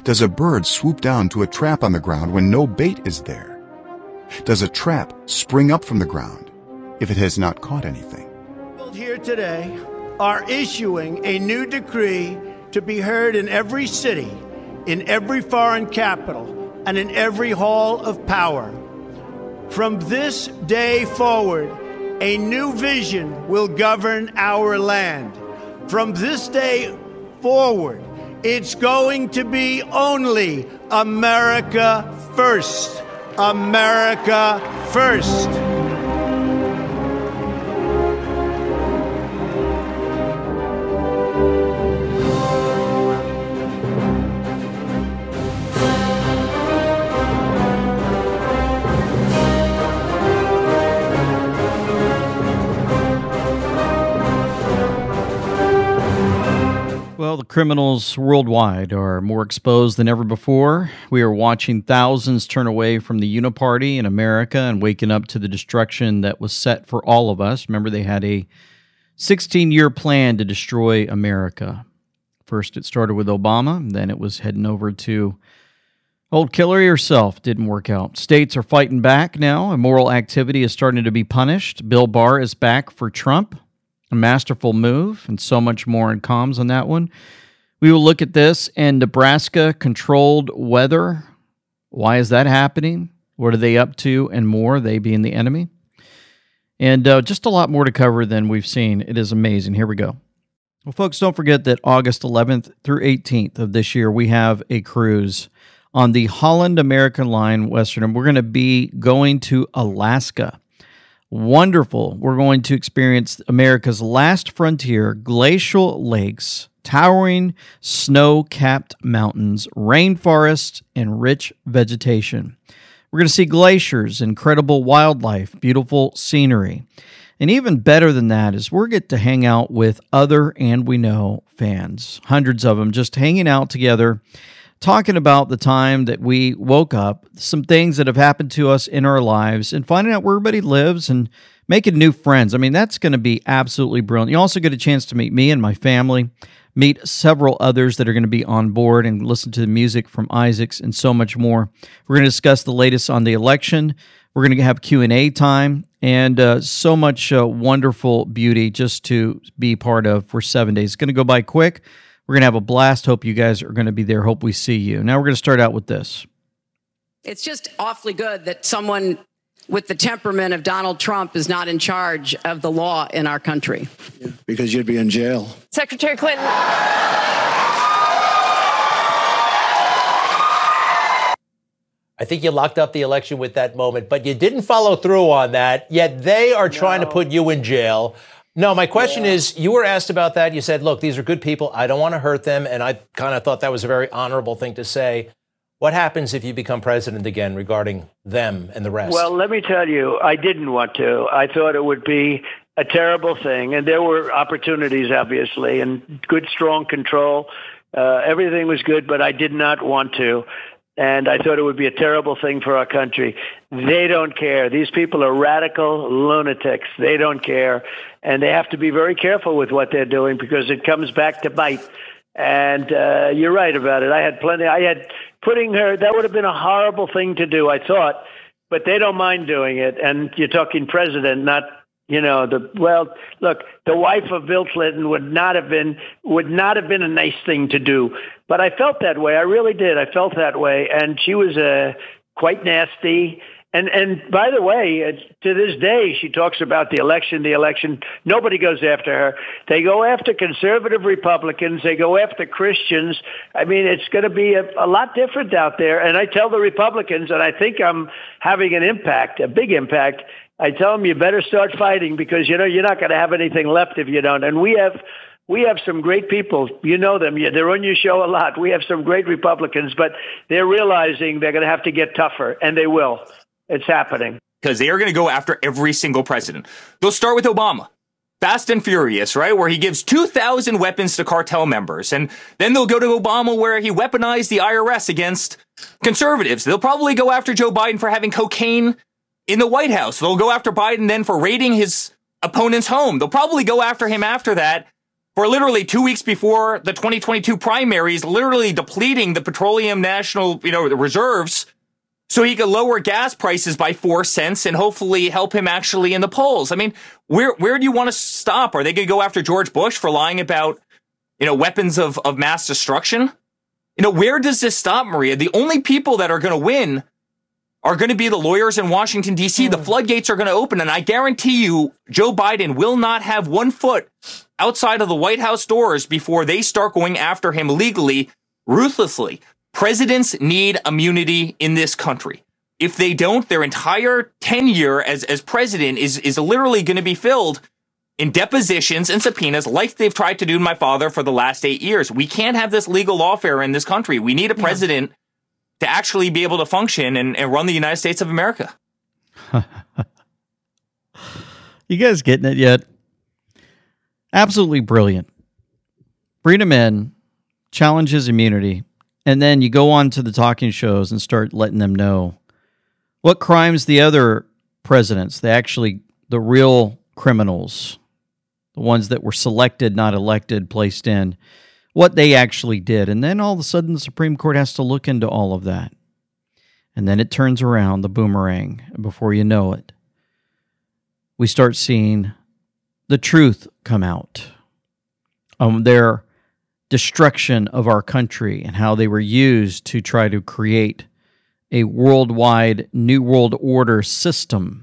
Does a bird swoop down to a trap on the ground when no bait is there? Does a trap spring up from the ground if it has not caught anything? Here today are issuing a new decree to be heard in every city, in every foreign capital, and in every hall of power. From this day forward, a new vision will govern our land. From this day forward, it's going to be only America first. America first. Well, the criminals worldwide are more exposed than ever before. We are watching thousands turn away from the Uniparty in America and waking up to the destruction that was set for all of us. Remember, they had a 16-year plan to destroy America. First, it started with Obama. Then it was heading over to old Hillary herself. Didn't work out. States are fighting back now. Immoral activity is starting to be punished. Bill Barr is back for Trump. A masterful move, and so much more in comms on that one. We will look at this and Nebraska controlled weather. Why is that happening? What are they up to and more, they being the enemy? And just a lot more to cover than we've seen. It is amazing. Here we go. Well, folks, don't forget that August 11th through 18th of this year, we have a cruise on the Holland American Line Western, and we're going to be going to Alaska. Wonderful. We're going to experience America's last frontier, glacial lakes, towering snow-capped mountains, rainforests, and rich vegetation. We're going to see glaciers, incredible wildlife, beautiful scenery. And even better than that is we're get to hang out with other And We Know fans, hundreds of them, just hanging out together, talking about the time that we woke up, some things that have happened to us in our lives, and finding out where everybody lives and making new friends. I mean, that's going to be absolutely brilliant. You also get a chance to meet me and my family, meet several others that are going to be on board and listen to the music from Isaacs and so much more. We're going to discuss the latest on the election. We're going to have Q&A time and so much wonderful beauty just to be part of for 7 days. It's going to go by quick. We're going to have a blast. Hope you guys are going to be there. Hope we see you. Now we're going to start out with this. It's just awfully good that someone with the temperament of Donald Trump is not in charge of the law in our country. Yeah, because you'd be in jail. Secretary Clinton. I think you locked up the election with that moment, but you didn't follow through on that, yet they are trying to put you in jail. No, my question is, you were asked about that. You said, look, these are good people. I don't want to hurt them. And I kind of thought that was a very honorable thing to say. What happens if you become president again regarding them and the rest? Well, let me tell you, I didn't want to. I thought it would be a terrible thing. And there were opportunities, obviously, and good, strong control. Everything was good, but I did not want to. And I thought it would be a terrible thing for our country. They don't care. These people are radical lunatics. They don't care. And they have to be very careful with what they're doing because it comes back to bite. And you're right about it. I had putting her, that would have been a horrible thing to do, I thought. But they don't mind doing it. And you're talking president, not, look, the wife of Bill Clinton would not have been a nice thing to do. But I felt that way. I really did. I felt that way. And she was quite nasty. And by the way, to this day, she talks about the election. Nobody goes after her. They go after conservative Republicans. They go after Christians. I mean, it's going to be a lot different out there. And I tell the Republicans, and I think I'm having an impact, a big impact, I tell them you better start fighting because, you're not going to have anything left if you don't. And we have some great people. You know them. They're on your show a lot. We have some great Republicans, but they're realizing they're going to have to get tougher, and they will. It's happening. Because they are going to go after every single president. They'll start with Obama. Fast and Furious, right? Where he gives 2,000 weapons to cartel members. And then they'll go to Obama where he weaponized the IRS against conservatives. They'll probably go after Joe Biden for having cocaine in the White House. They'll go after Biden then for raiding his opponent's home. They'll probably go after him after that for literally 2 weeks before the 2022 primaries, literally depleting the petroleum national, the reserves so he could lower gas prices by 4 cents and hopefully help him actually in the polls. I mean, where do you want to stop? Are they going to go after George Bush for lying about, weapons of mass destruction? Where does this stop, Maria? The only people that are going to win are going to be the lawyers in Washington, D.C. The floodgates are going to open, and I guarantee you Joe Biden will not have 1 foot outside of the White House doors before they start going after him legally, ruthlessly. Presidents need immunity in this country. If they don't, their entire tenure as president is literally going to be filled in depositions and subpoenas like they've tried to do to my father for the last 8 years. We can't have this legal lawfare in this country. We need a president to actually be able to function and run the United States of America. You guys getting it yet? Absolutely brilliant. Bring him in, challenge his immunity, and then you go on to the talking shows and start letting them know what crimes the other presidents, the real criminals, the ones that were selected, not elected, placed in, what they actually did. And then all of a sudden the Supreme Court has to look into all of that. And then it turns around, the boomerang, and before you know it, we start seeing the truth come out. Their destruction of our country and how they were used to try to create a worldwide New World Order system.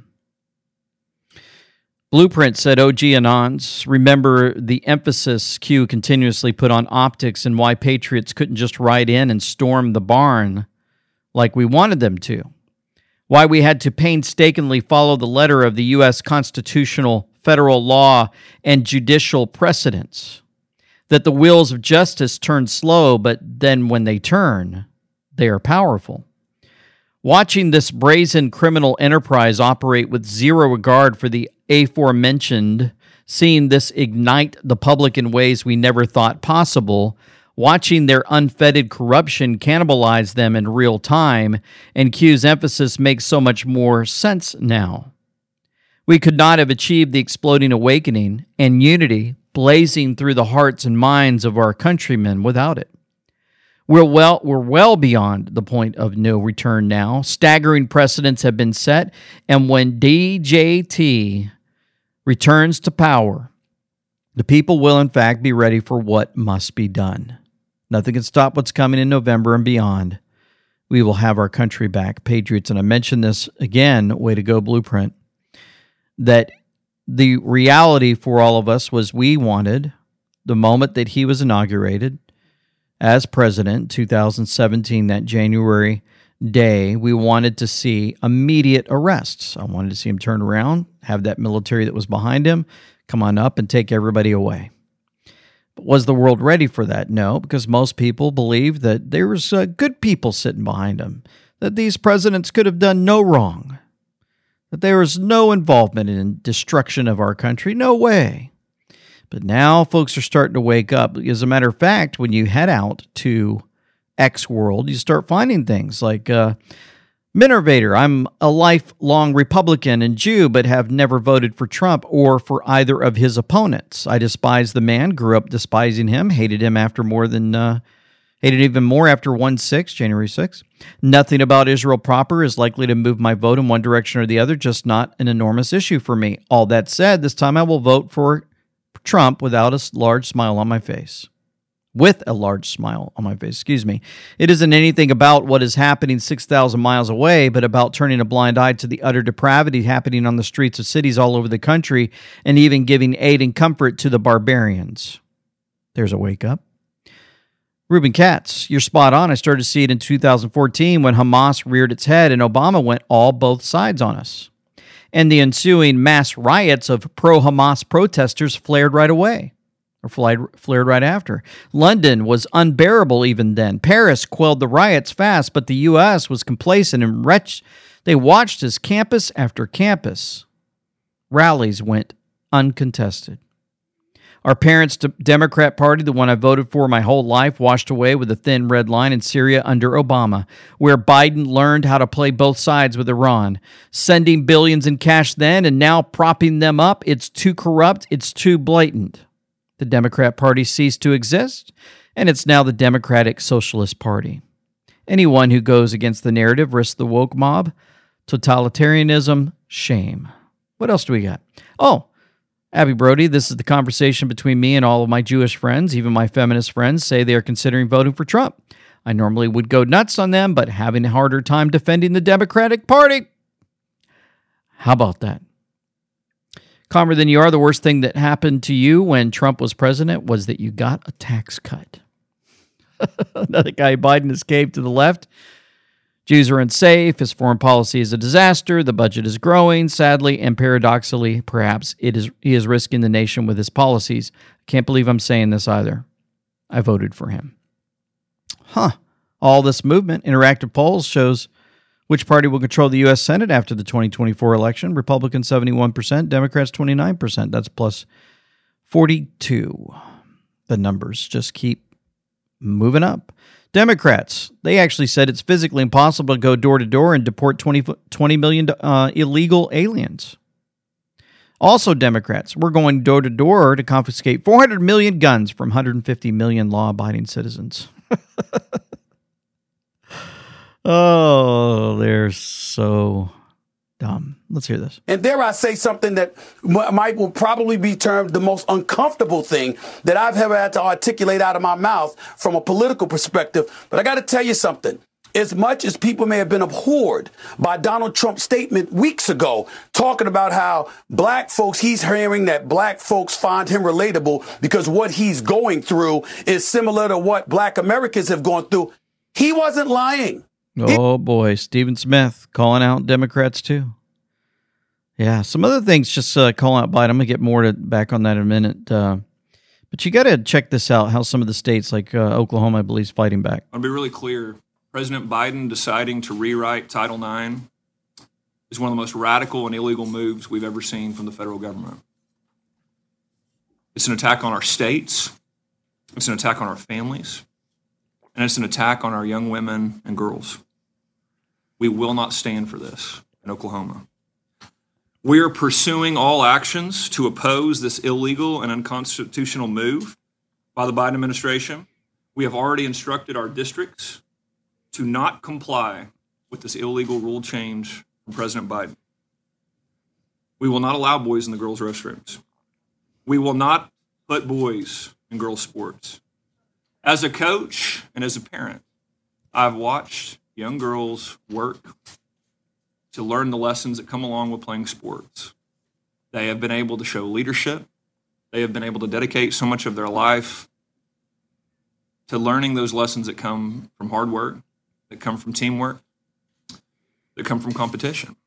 Blueprint said, OG Anons, remember the emphasis Q continuously put on optics and why patriots couldn't just ride in and storm the barn like we wanted them to. Why we had to painstakingly follow the letter of the U.S. constitutional, federal law, and judicial precedents. That the wheels of justice turn slow, but then when they turn, they are powerful. Watching this brazen criminal enterprise operate with zero regard for the aforementioned, seeing this ignite the public in ways we never thought possible, watching their unfettered corruption cannibalize them in real time, and Q's emphasis makes so much more sense now. We could not have achieved the exploding awakening and unity blazing through the hearts and minds of our countrymen without it. We're well beyond the point of no return now. Staggering precedents have been set, and when DJT returns to power, the people will in fact be ready for what must be done. Nothing can stop what's coming in November and beyond. We will have our country back, patriots. And I mentioned this again, way to go, Blueprint, that the reality for all of us was we wanted, the moment that he was inaugurated as president, 2017, that January day, we wanted to see immediate arrests. I wanted to see him turn around, have that military that was behind him come on up and take everybody away. But was the world ready for that? No, because most people believed that there was good people sitting behind him, that these presidents could have done no wrong, that there was no involvement in destruction of our country. No way. But now folks are starting to wake up. As a matter of fact, when you head out to X world, you start finding things like Minervator. I'm a lifelong Republican and Jew, but have never voted for Trump or for either of his opponents. I despise the man, grew up despising him, hated him after hated even more after 1/6, January 6th. Nothing about Israel proper is likely to move my vote in one direction or the other, just not an enormous issue for me. All that said, this time I will vote for Trump without a large smile on my face. With a large smile on my face, excuse me. It isn't anything about what is happening 6,000 miles away, but about turning a blind eye to the utter depravity happening on the streets of cities all over the country and even giving aid and comfort to the barbarians. There's a wake up. Ruben Katz, you're spot on. I started to see it in 2014 when Hamas reared its head and Obama went both sides on us. And the ensuing mass riots of pro-Hamas protesters flared right away, or flared right after. London was unbearable even then. Paris quelled the riots fast, but the U.S. was complacent and they watched as campus after campus rallies went uncontested. Our parents' Democrat Party, the one I voted for my whole life, washed away with a thin red line in Syria under Obama, where Biden learned how to play both sides with Iran, sending billions in cash then and now propping them up. It's too corrupt. It's too blatant. The Democrat Party ceased to exist, and it's now the Democratic Socialist Party. Anyone who goes against the narrative risks the woke mob, totalitarianism, shame. What else do we got? Oh, Abby Brody, this is the conversation between me and all of my Jewish friends. Even my feminist friends say they are considering voting for Trump. I normally would go nuts on them, but having a harder time defending the Democratic Party. How about that? Calmer than you are, the worst thing that happened to you when Trump was president was that you got a tax cut. Another guy, Biden, escaped to the left. Jews are unsafe. His foreign policy is a disaster. The budget is growing, sadly, and paradoxically, perhaps he is risking the nation with his policies. I can't believe I'm saying this either. I voted for him. All this movement, interactive polls shows which party will control the U.S. Senate after the 2024 election. Republicans 71%, Democrats 29%. That's plus 42. The numbers just keep moving up. Democrats, they actually said it's physically impossible to go door to door and deport 20 million illegal aliens. Also, Democrats, we're going door to door to confiscate 400 million guns from 150 million law-abiding citizens. Oh, they're so dumb. Let's hear this. And dare I say something that will probably be termed the most uncomfortable thing that I've ever had to articulate out of my mouth from a political perspective. But I got to tell you something. As much as people may have been abhorred by Donald Trump's statement weeks ago, talking about how black folks, he's hearing that black folks find him relatable because what he's going through is similar to what black Americans have gone through. He wasn't lying. Oh, boy. Stephen Smith calling out Democrats, too. Yeah, some other things just calling out Biden. I'm going to get more back on that in a minute. But you got to check this out, how some of the states like Oklahoma, I believe, is fighting back. I'll be really clear. President Biden deciding to rewrite Title IX is one of the most radical and illegal moves we've ever seen from the federal government. It's an attack on our states. It's an attack on our families. And it's an attack on our young women and girls. We will not stand for this in Oklahoma. We are pursuing all actions to oppose this illegal and unconstitutional move by the Biden administration. We have already instructed our districts to not comply with this illegal rule change from President Biden. We will not allow boys in the girls' restrooms. We will not put boys in girls' sports. As a coach and as a parent, I've watched young girls work to learn the lessons that come along with playing sports. They have been able to show leadership. They have been able to dedicate so much of their life to learning those lessons that come from hard work, that come from teamwork, that come from competition.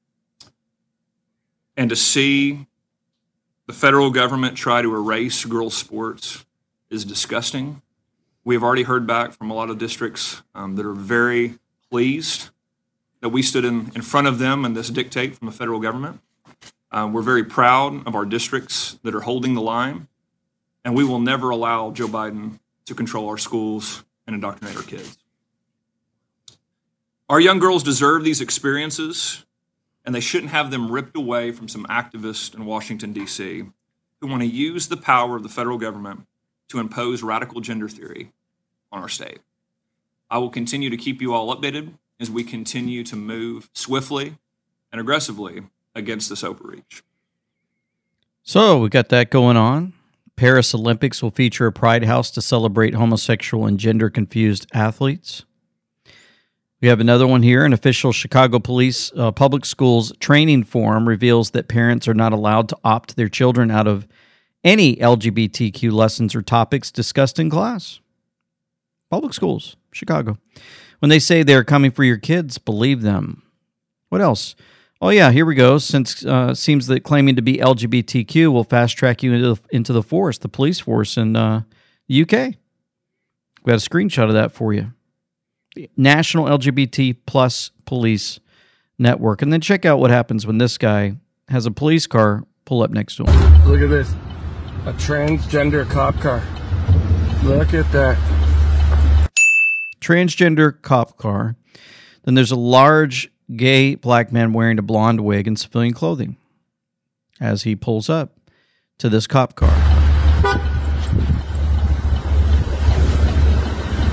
And to see the federal government try to erase girls' sports is disgusting. We have already heard back from a lot of districts that are very pleased that we stood in front of them and this dictate from the federal government. We're very proud of our districts that are holding the line, and we will never allow Joe Biden to control our schools and indoctrinate our kids. Our young girls deserve these experiences, and they shouldn't have them ripped away from some activists in Washington, D.C., who want to use the power of the federal government to impose radical gender theory on our state. I will continue to keep you all updated as we continue to move swiftly and aggressively against this overreach. So we got that going on. Paris Olympics will feature a pride house to celebrate homosexual and gender-confused athletes. We have another one here. An official Chicago Police Public Schools training forum reveals that parents are not allowed to opt their children out of any LGBTQ lessons or topics discussed in class. Public schools, Chicago. When they say they're coming for your kids, believe them. What else? Oh, yeah, here we go. Since seems that claiming to be LGBTQ will fast-track you into the force, the police force in the UK. We got a screenshot of that for you. The National LGBT Plus Police Network. And then check out what happens when this guy has a police car pull up next to him. Look at this. A transgender cop car. Look at that. Transgender cop car. Then there's a large gay black man wearing a blonde wig and civilian clothing as he pulls up to this cop car.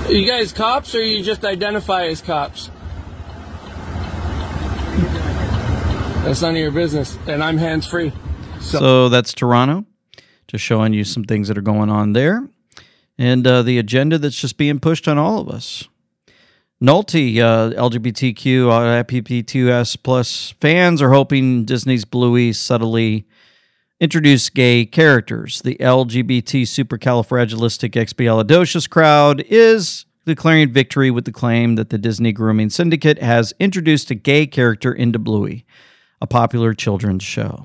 Are you guys cops, or you just identify as cops? That's none of your business, and I'm hands-free. So that's Toronto, just showing you some things that are going on there, and the agenda that's just being pushed on all of us. Nolte, LGBTQ, LGBTQS plus fans are hoping Disney's Bluey subtly introduce gay characters. The LGBT supercalifragilisticexpialidocious crowd is declaring victory with the claim that the Disney Grooming Syndicate has introduced a gay character into Bluey, a popular children's show.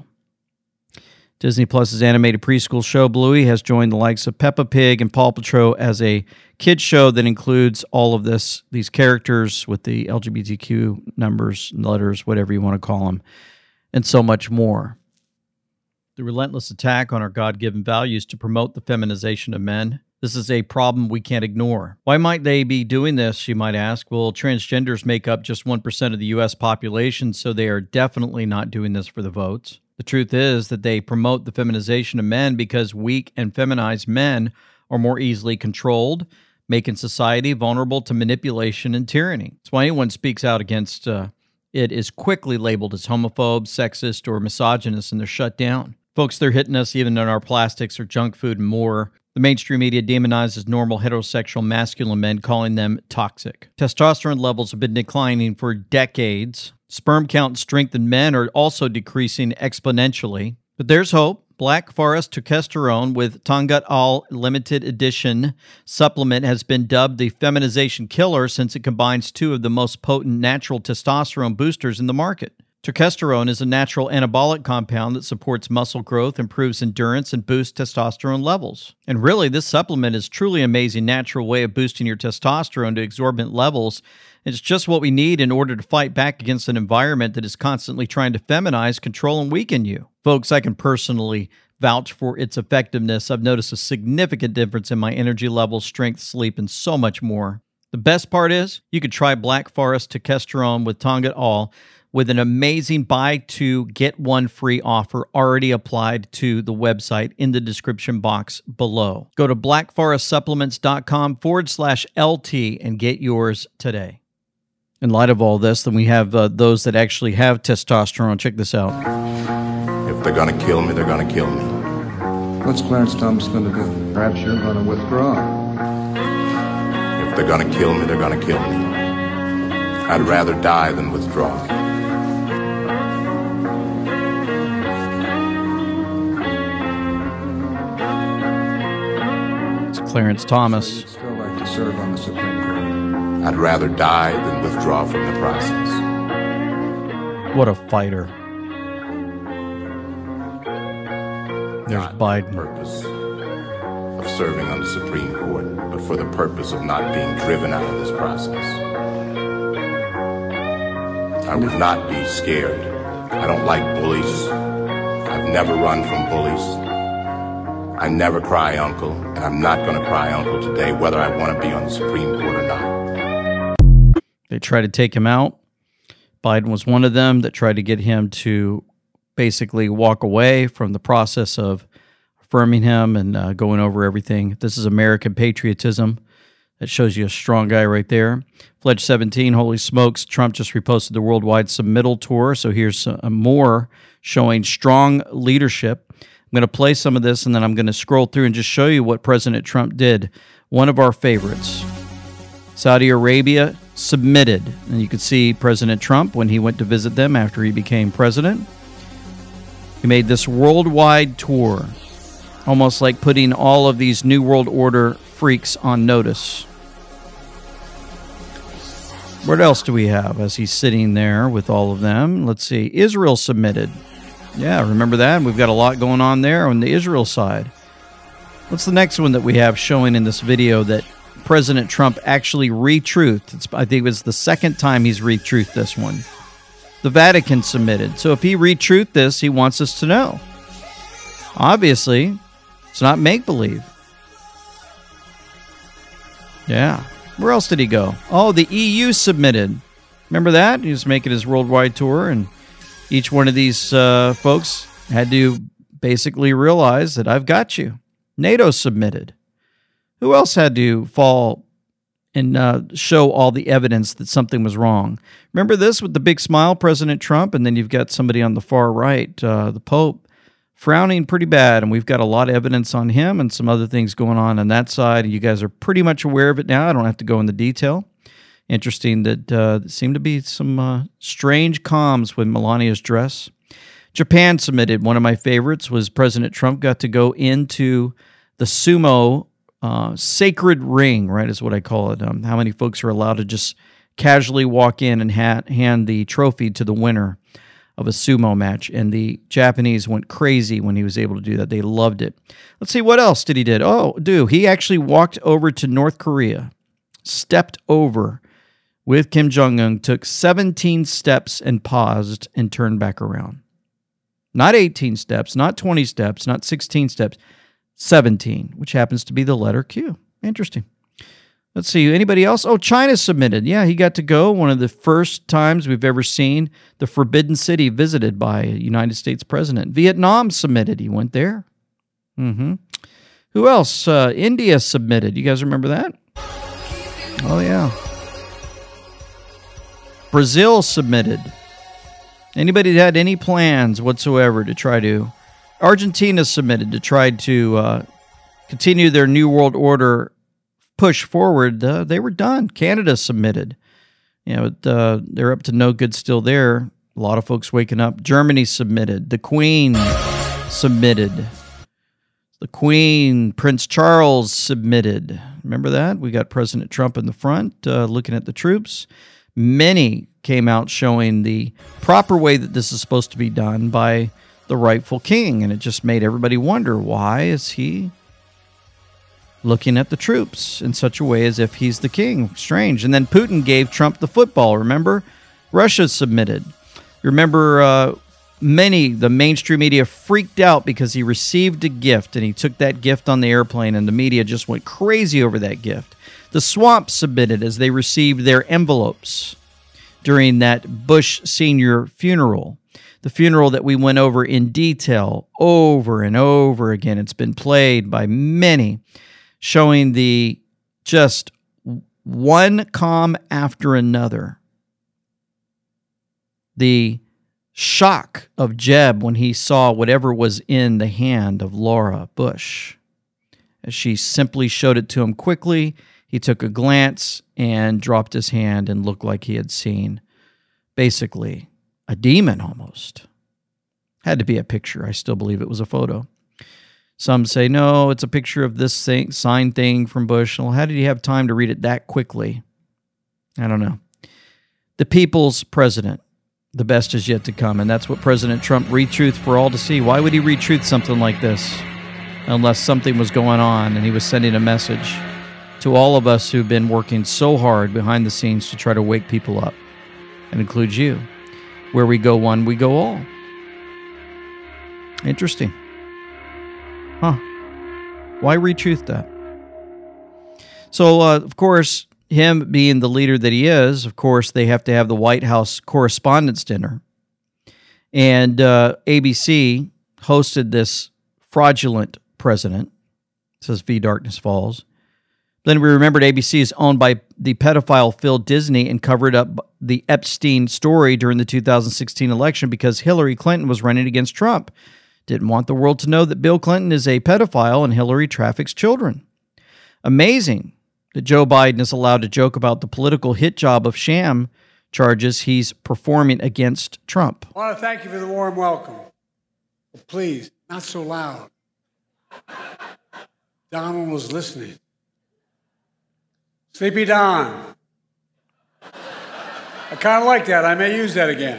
Disney Plus's animated preschool show Bluey has joined the likes of Peppa Pig and Paw Patrol as a kids show that includes all of these characters with the LGBTQ numbers, letters, whatever you want to call them, and so much more. The relentless attack on our God-given values to promote the feminization of men. This is a problem we can't ignore. Why might they be doing this, you might ask? Well, transgenders make up just 1% of the U.S. population, so they are definitely not doing this for the votes. The truth is that they promote the feminization of men because weak and feminized men are more easily controlled, making society vulnerable to manipulation and tyranny. That's why anyone speaks out against it is quickly labeled as homophobe, sexist, or misogynist, and they're shut down. Folks, they're hitting us even in our plastics or junk food and more. The mainstream media demonizes normal heterosexual masculine men, calling them toxic. Testosterone levels have been declining for decades. Sperm count and strength in men are also decreasing exponentially. But there's hope. Black Forest Testosterone with Tongut All Limited Edition supplement has been dubbed the feminization killer since it combines two of the most potent natural testosterone boosters in the market. Testosterone is a natural anabolic compound that supports muscle growth, improves endurance, and boosts testosterone levels. And really, this supplement is truly an amazing natural way of boosting your testosterone to exorbitant levels. It's just what we need in order to fight back against an environment that is constantly trying to feminize, control, and weaken you. Folks, I can personally vouch for its effectiveness. I've noticed a significant difference in my energy levels, strength, sleep, and so much more. The best part is you could try Black Forest Testosterone with Tongut All with an amazing buy two, get one free offer already applied to the website in the description box below. Go to blackforestsupplements.com/LT and get yours today. In light of all this, then we have those that actually have testosterone. Check this out. If they're going to kill me, they're going to kill me. What's Clarence Thomas going to do? Perhaps you're going to withdraw. If they're going to kill me, they're going to kill me. I'd rather die than withdraw. Clarence Thomas. I'd still like to serve on the Supreme Court. I'd rather die than withdraw from the process. What a fighter. There's Not Biden. For the purpose of serving on the Supreme Court, but for the purpose of not being driven out of this process. I would not be scared. I don't like bullies. I've never run from bullies. I never cry uncle, and I'm not going to cry uncle today, whether I want to be on the Supreme Court or not. They tried to take him out. Biden was one of them that tried to get him to basically walk away from the process of affirming him and going over everything. This is American patriotism. That shows you a strong guy right there. Pledge 17, holy smokes. Trump just reposted the worldwide submittal tour. So here's more showing strong leadership. I'm going to play some of this, and then I'm going to scroll through and just show you what President Trump did. One of our favorites. Saudi Arabia submitted. And you could see President Trump when he went to visit them after he became president. He made this worldwide tour, almost like putting all of these New World Order freaks on notice. What else do we have as he's sitting there with all of them? Let's see. Israel submitted. Yeah, remember that? We've got a lot going on there on the Israel side. What's the next one that we have showing in this video that President Trump actually retruthed? I think it was the second time he's retruthed this one. The Vatican submitted. So if he retruthed this, he wants us to know. Obviously, it's not make-believe. Yeah. Where else did he go? Oh, the EU submitted. Remember that? He was making his worldwide tour, and each one of these folks had to basically realize that I've got you. NATO submitted. Who else had to fall show all the evidence that something was wrong. Remember this with the big smile, President Trump, and then you've got somebody on the far right, the Pope, frowning pretty bad, and we've got a lot of evidence on him and some other things going on that side. You guys are pretty much aware of it now. I don't have to go into detail. Interesting that there seemed to be some strange comms with Melania's dress. Japan submitted. One of my favorites was President Trump got to go into the sumo sacred ring, right, is what I call it. How many folks are allowed to just casually walk in and hand the trophy to the winner of a sumo match? And the Japanese went crazy when he was able to do that. They loved it. Let's see, what else did he do? He actually walked over to North Korea, stepped over with Kim Jong-un, took 17 steps and paused and turned back around. Not 18 steps, not 20 steps, not 16 steps, 17, which happens to be the letter Q. Interesting. Let's see, anybody else? Oh, China submitted. Yeah, he got to go. One of the first times we've ever seen the Forbidden City visited by a United States president. Vietnam submitted. He went there. Who else? India submitted. You guys remember that? Oh, yeah. Brazil submitted. Anybody that had any plans whatsoever to try to... Argentina submitted to try to continue their New World Order push forward. They were done. Canada submitted. They're up to no good still there. A lot of folks waking up. Germany submitted. The Queen submitted. The Queen, Prince Charles submitted. Remember that? We got President Trump in the front looking at the troops. Many came out showing the proper way that this is supposed to be done by the rightful king, and it just made everybody wonder, why is he looking at the troops in such a way as if he's the king? Strange. And then Putin gave Trump the football, remember? Russia submitted. Remember, the mainstream media freaked out because he received a gift, and he took that gift on the airplane, and the media just went crazy over that gift. The Swamp submitted as they received their envelopes during that Bush Sr. funeral. The funeral that we went over in detail over and over again. It's been played by many, showing the just one calm after another. The shock of Jeb when he saw whatever was in the hand of Laura Bush. As she simply showed it to him quickly, he took a glance and dropped his hand and looked like he had seen, basically, a demon almost. Had to be a picture. I still believe it was a photo. Some say, no, it's a picture of this signed thing from Bush. Well, how did he have time to read it that quickly? I don't know. The people's president. The best is yet to come. And that's what President Trump retruth for all to see. Why would he retruth something like this? Unless something was going on and he was sending a message to all of us who've been working so hard behind the scenes to try to wake people up. And includes you. Where we go one, we go all. Interesting. Huh. Why retruth that? So, of course, him being the leader that he is, of course, they have to have the White House Correspondents' Dinner. And ABC hosted this fraudulent president. It says V Darkness Falls. Then we remembered ABC is owned by the pedophile Phil Disney and covered up the Epstein story during the 2016 election because Hillary Clinton was running against Trump. Didn't want the world to know that Bill Clinton is a pedophile and Hillary traffics children. Amazing that Joe Biden is allowed to joke about the political hit job of sham charges he's performing against Trump. I want to thank you for the warm welcome. But please, not so loud. Donald was listening. Sleepy Don. I kind of like that. I may use that again.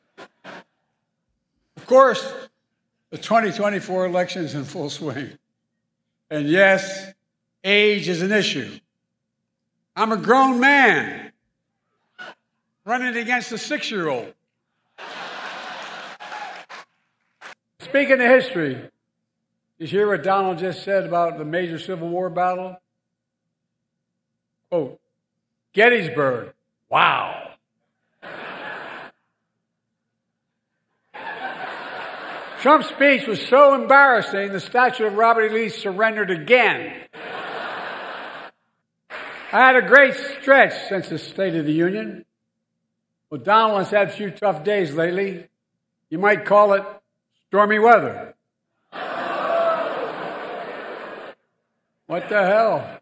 Of course, the 2024 election is in full swing. And yes, age is an issue. I'm a grown man running against a 6-year-old. Speaking of history, did you hear what Donald just said about the major Civil War battle? Quote, Gettysburg, wow. Trump's speech was so embarrassing, the statue of Robert E. Lee surrendered again. I had a great stretch since the State of the Union. Well, Donald has had a few tough days lately. You might call it stormy weather. What the hell?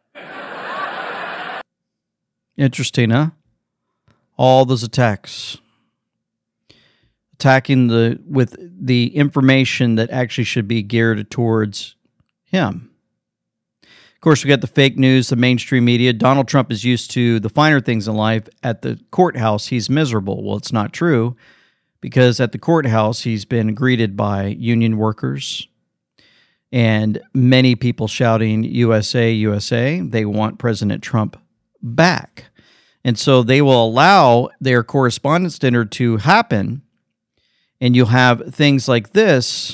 Interesting, huh? All those attacks. Attacking with the information that actually should be geared towards him. Of course, we got the fake news, the mainstream media. Donald Trump is used to the finer things in life. At the courthouse, he's miserable. Well, it's not true, because at the courthouse, he's been greeted by union workers and many people shouting, USA, USA. They want President Trump back. And so they will allow their correspondence dinner to happen, and you'll have things like this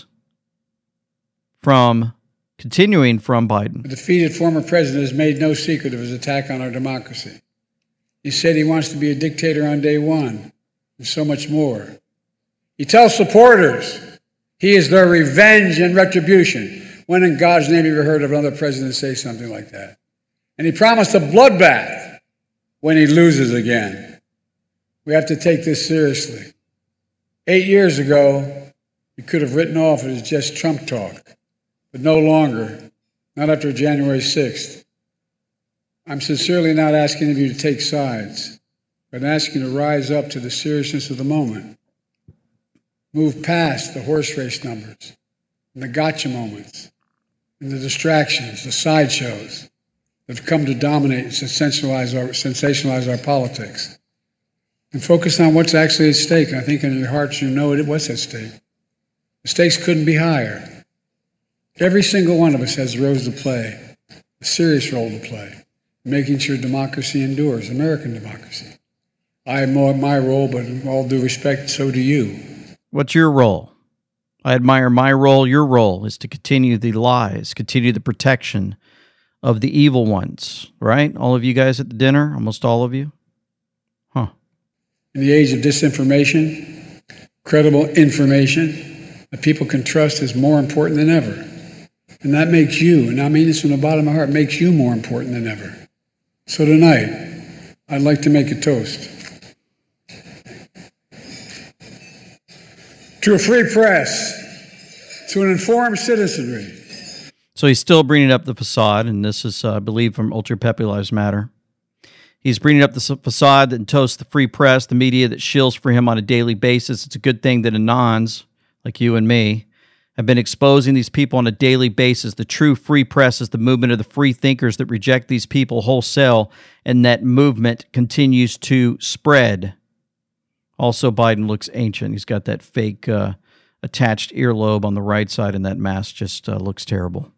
continuing from Biden. The defeated former president has made no secret of his attack on our democracy. He said he wants to be a dictator on day one, and so much more. He tells supporters he is their revenge and retribution. When in God's name have you heard of another president say something like that? And he promised a bloodbath when he loses again. We have to take this seriously. 8 years ago, you could have written off it as just Trump talk, but no longer, not after January 6th. I'm sincerely not asking of you to take sides, but asking you to rise up to the seriousness of the moment. Move past the horse race numbers and the gotcha moments and the distractions, the sideshows that have come to dominate and sensationalize our politics. And focus on what's actually at stake. I think in your hearts you know what's at stake. The stakes couldn't be higher. Every single one of us has a role to play, a serious role to play, in making sure democracy endures, American democracy. I have my role, but in all due respect, so do you. What's your role? I admire my role. Your role is to continue the lies, continue the protection of the evil ones, right? All of you guys at the dinner, almost all of you? Huh. In the age of disinformation, credible information that people can trust is more important than ever. And that makes you, and I mean this from the bottom of my heart, makes you more important than ever. So tonight, I'd like to make a toast to a free press, to an informed citizenry. So he's still bringing up the facade, and this is, I believe, from Ultra Pepe Lives Matter. He's bringing up the facade that toasts the free press, the media that shills for him on a daily basis. It's a good thing that Anons, like you and me, have been exposing these people on a daily basis. The true free press is the movement of the free thinkers that reject these people wholesale, and that movement continues to spread. Also, Biden looks ancient. He's got that fake attached earlobe on the right side, and that mask just looks terrible.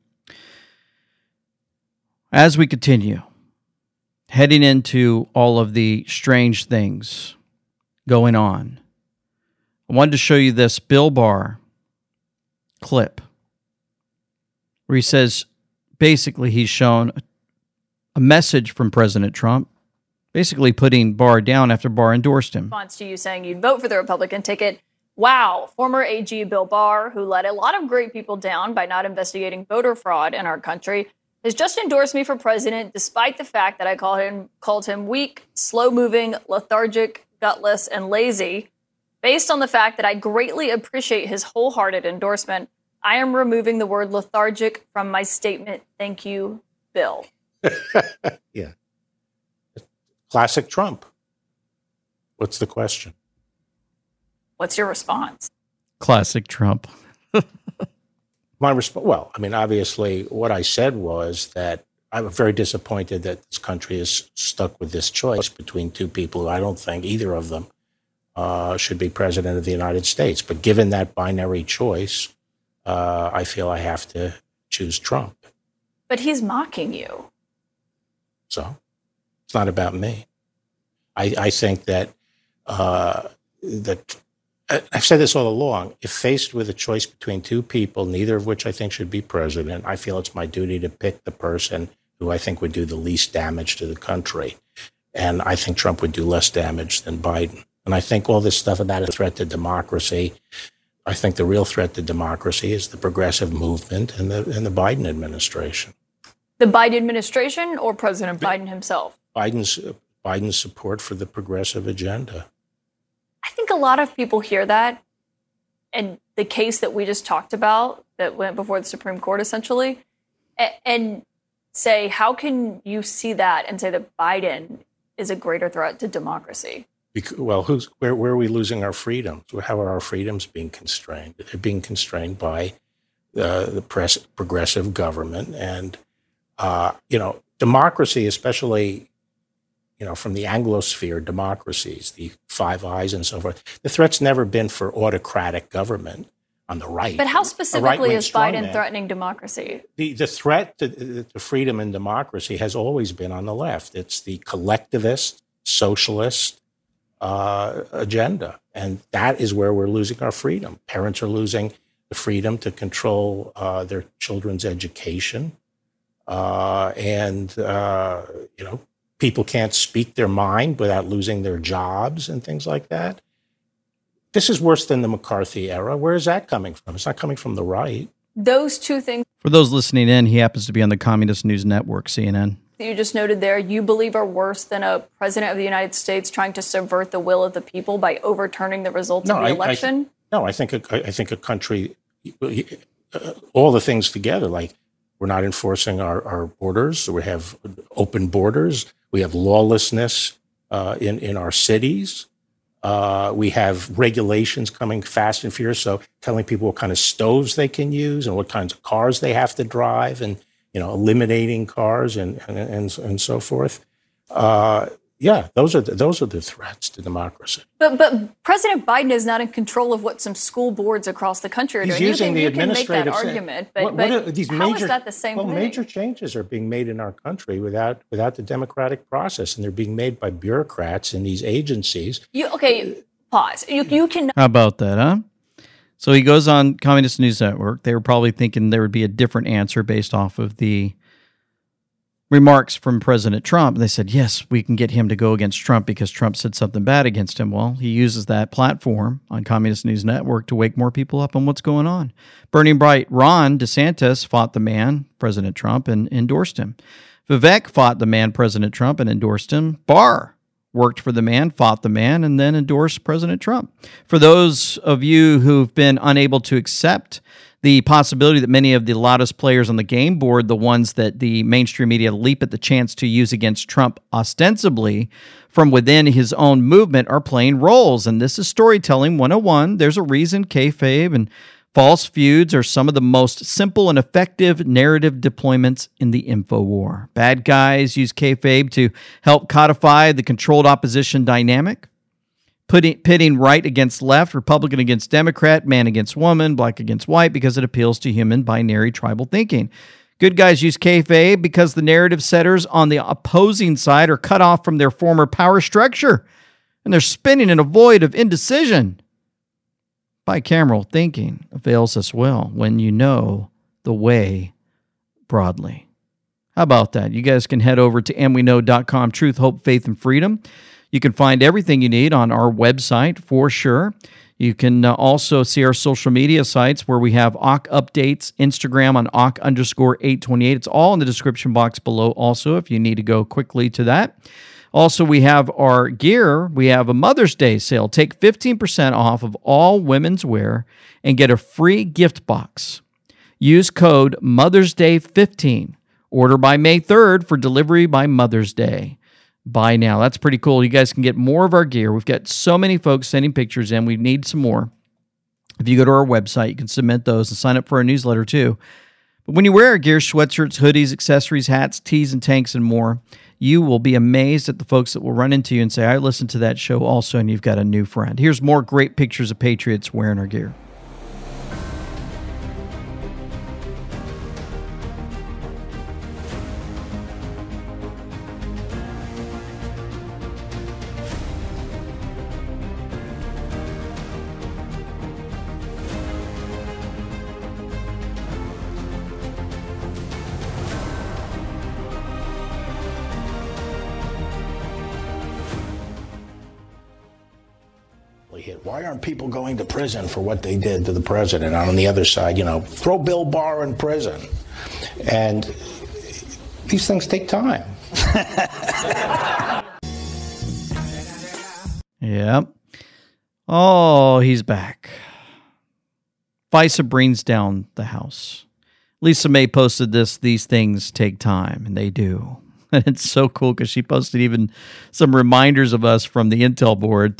As we continue, heading into all of the strange things going on, I wanted to show you this Bill Barr clip where he says, basically, he's shown a message from President Trump, basically putting Barr down after Barr endorsed him. Response to you saying you'd vote for the Republican ticket. Wow, former AG Bill Barr, who let a lot of great people down by not investigating voter fraud in our country, has just endorsed me for president, despite the fact that I called him weak, slow-moving, lethargic, gutless, and lazy. Based on the fact that I greatly appreciate his wholehearted endorsement, I am removing the word lethargic from my statement. Thank you, Bill. Yeah. Classic Trump. What's the question? What's your response? Classic Trump. My response, well, I mean, obviously, what I said was that I'm very disappointed that this country is stuck with this choice between two people who I don't think either of them should be president of the United States. But given that binary choice, I feel I have to choose Trump. But he's mocking you. So it's not about me. I think that I've said this all along. If faced with a choice between two people, neither of which I think should be president, I feel it's my duty to pick the person who I think would do the least damage to the country. And I think Trump would do less damage than Biden. And I think all this stuff about a threat to democracy, I think the real threat to democracy is the progressive movement and the Biden administration. The Biden administration or President Biden himself? Biden's support for the progressive agenda. I think a lot of people hear that, and the case that we just talked about that went before the Supreme Court, essentially, and say, how can you see that and say that Biden is a greater threat to democracy? Well, where are we losing our freedoms? How are our freedoms being constrained? They're being constrained by the progressive government, and democracy, especially from the Anglosphere democracies, the Five Eyes and so forth. The threat's never been for autocratic government on the right. But how specifically is Biden threatening democracy? The threat to freedom and democracy has always been on the left. It's the collectivist, socialist agenda. And that is where we're losing our freedom. Parents are losing the freedom to control their children's education. People can't speak their mind without losing their jobs and things like that. This is worse than the McCarthy era. Where is that coming from? It's not coming from the right. Those two things. For those listening in, he happens to be on the Communist News Network, CNN. That you just noted there, you believe are worse than a president of the United States trying to subvert the will of the people by overturning the results of the election? I think a country, all the things together, like we're not enforcing our borders. We have open borders. We have lawlessness in our cities. We have regulations coming fast and furious, so telling people what kind of stoves they can use and what kinds of cars they have to drive, and eliminating cars and so forth. Those are the threats to democracy. But President Biden is not in control of what some school boards across the country are doing. He's using the You can administrative make that argument, but how is that the same thing? Major changes are being made in our country without the democratic process, and they're being made by bureaucrats in these agencies. Pause. You can. How about that, huh? So he goes on Communist News Network. They were probably thinking there would be a different answer based off of the remarks from President Trump. And they said, yes, we can get him to go against Trump because Trump said something bad against him. Well, he uses that platform on Communist News Network to wake more people up on what's going on. Burning Bright Ron DeSantis fought the man, President Trump, and endorsed him. Vivek fought the man, President Trump, and endorsed him. Barr worked for the man, fought the man, and then endorsed President Trump. For those of you who've been unable to accept the possibility that many of the loudest players on the game board, the ones that the mainstream media leap at the chance to use against Trump ostensibly from within his own movement, are playing roles. And this is Storytelling 101. There's a reason kayfabe and false feuds are some of the most simple and effective narrative deployments in the info war. Bad guys use kayfabe to help codify the controlled opposition dynamic, pitting right against left, Republican against Democrat, man against woman, black against white, because it appeals to human binary tribal thinking. Good guys use kayfabe because the narrative setters on the opposing side are cut off from their former power structure, and they're spinning in a void of indecision. Bicameral thinking avails us well when you know the way broadly. How about that? You guys can head over to andweknow.com, Truth, Hope, Faith, and Freedom. You can find everything you need on our website for sure. You can also see our social media sites where we have AWK updates, Instagram on AWK_828. It's all in the description box below also if you need to go quickly to that. Also, we have our gear. We have a Mother's Day sale. Take 15% off of all women's wear and get a free gift box. Use code Mother's Day 15. Order by May 3rd for delivery by Mother's Day. Buy now. That's pretty cool. You guys can get more of our gear. We've got so many folks sending pictures in. We need some more. If you go to our website, you can submit those and sign up for our newsletter too. But when you wear our gear, sweatshirts, hoodies, accessories, hats, tees, and tanks, and more, you will be amazed at the folks that will run into you and say, I listened to that show also, and you've got a new friend. Here's more great pictures of patriots wearing our gear. Why aren't people going to prison for what they did to the president? On the other side, throw Bill Barr in prison. And these things take time. Yep. Oh, he's back. FISA brings down the House. Lisa May posted this. These things take time, and they do. And it's so cool because she posted even some reminders of us from the Intel board.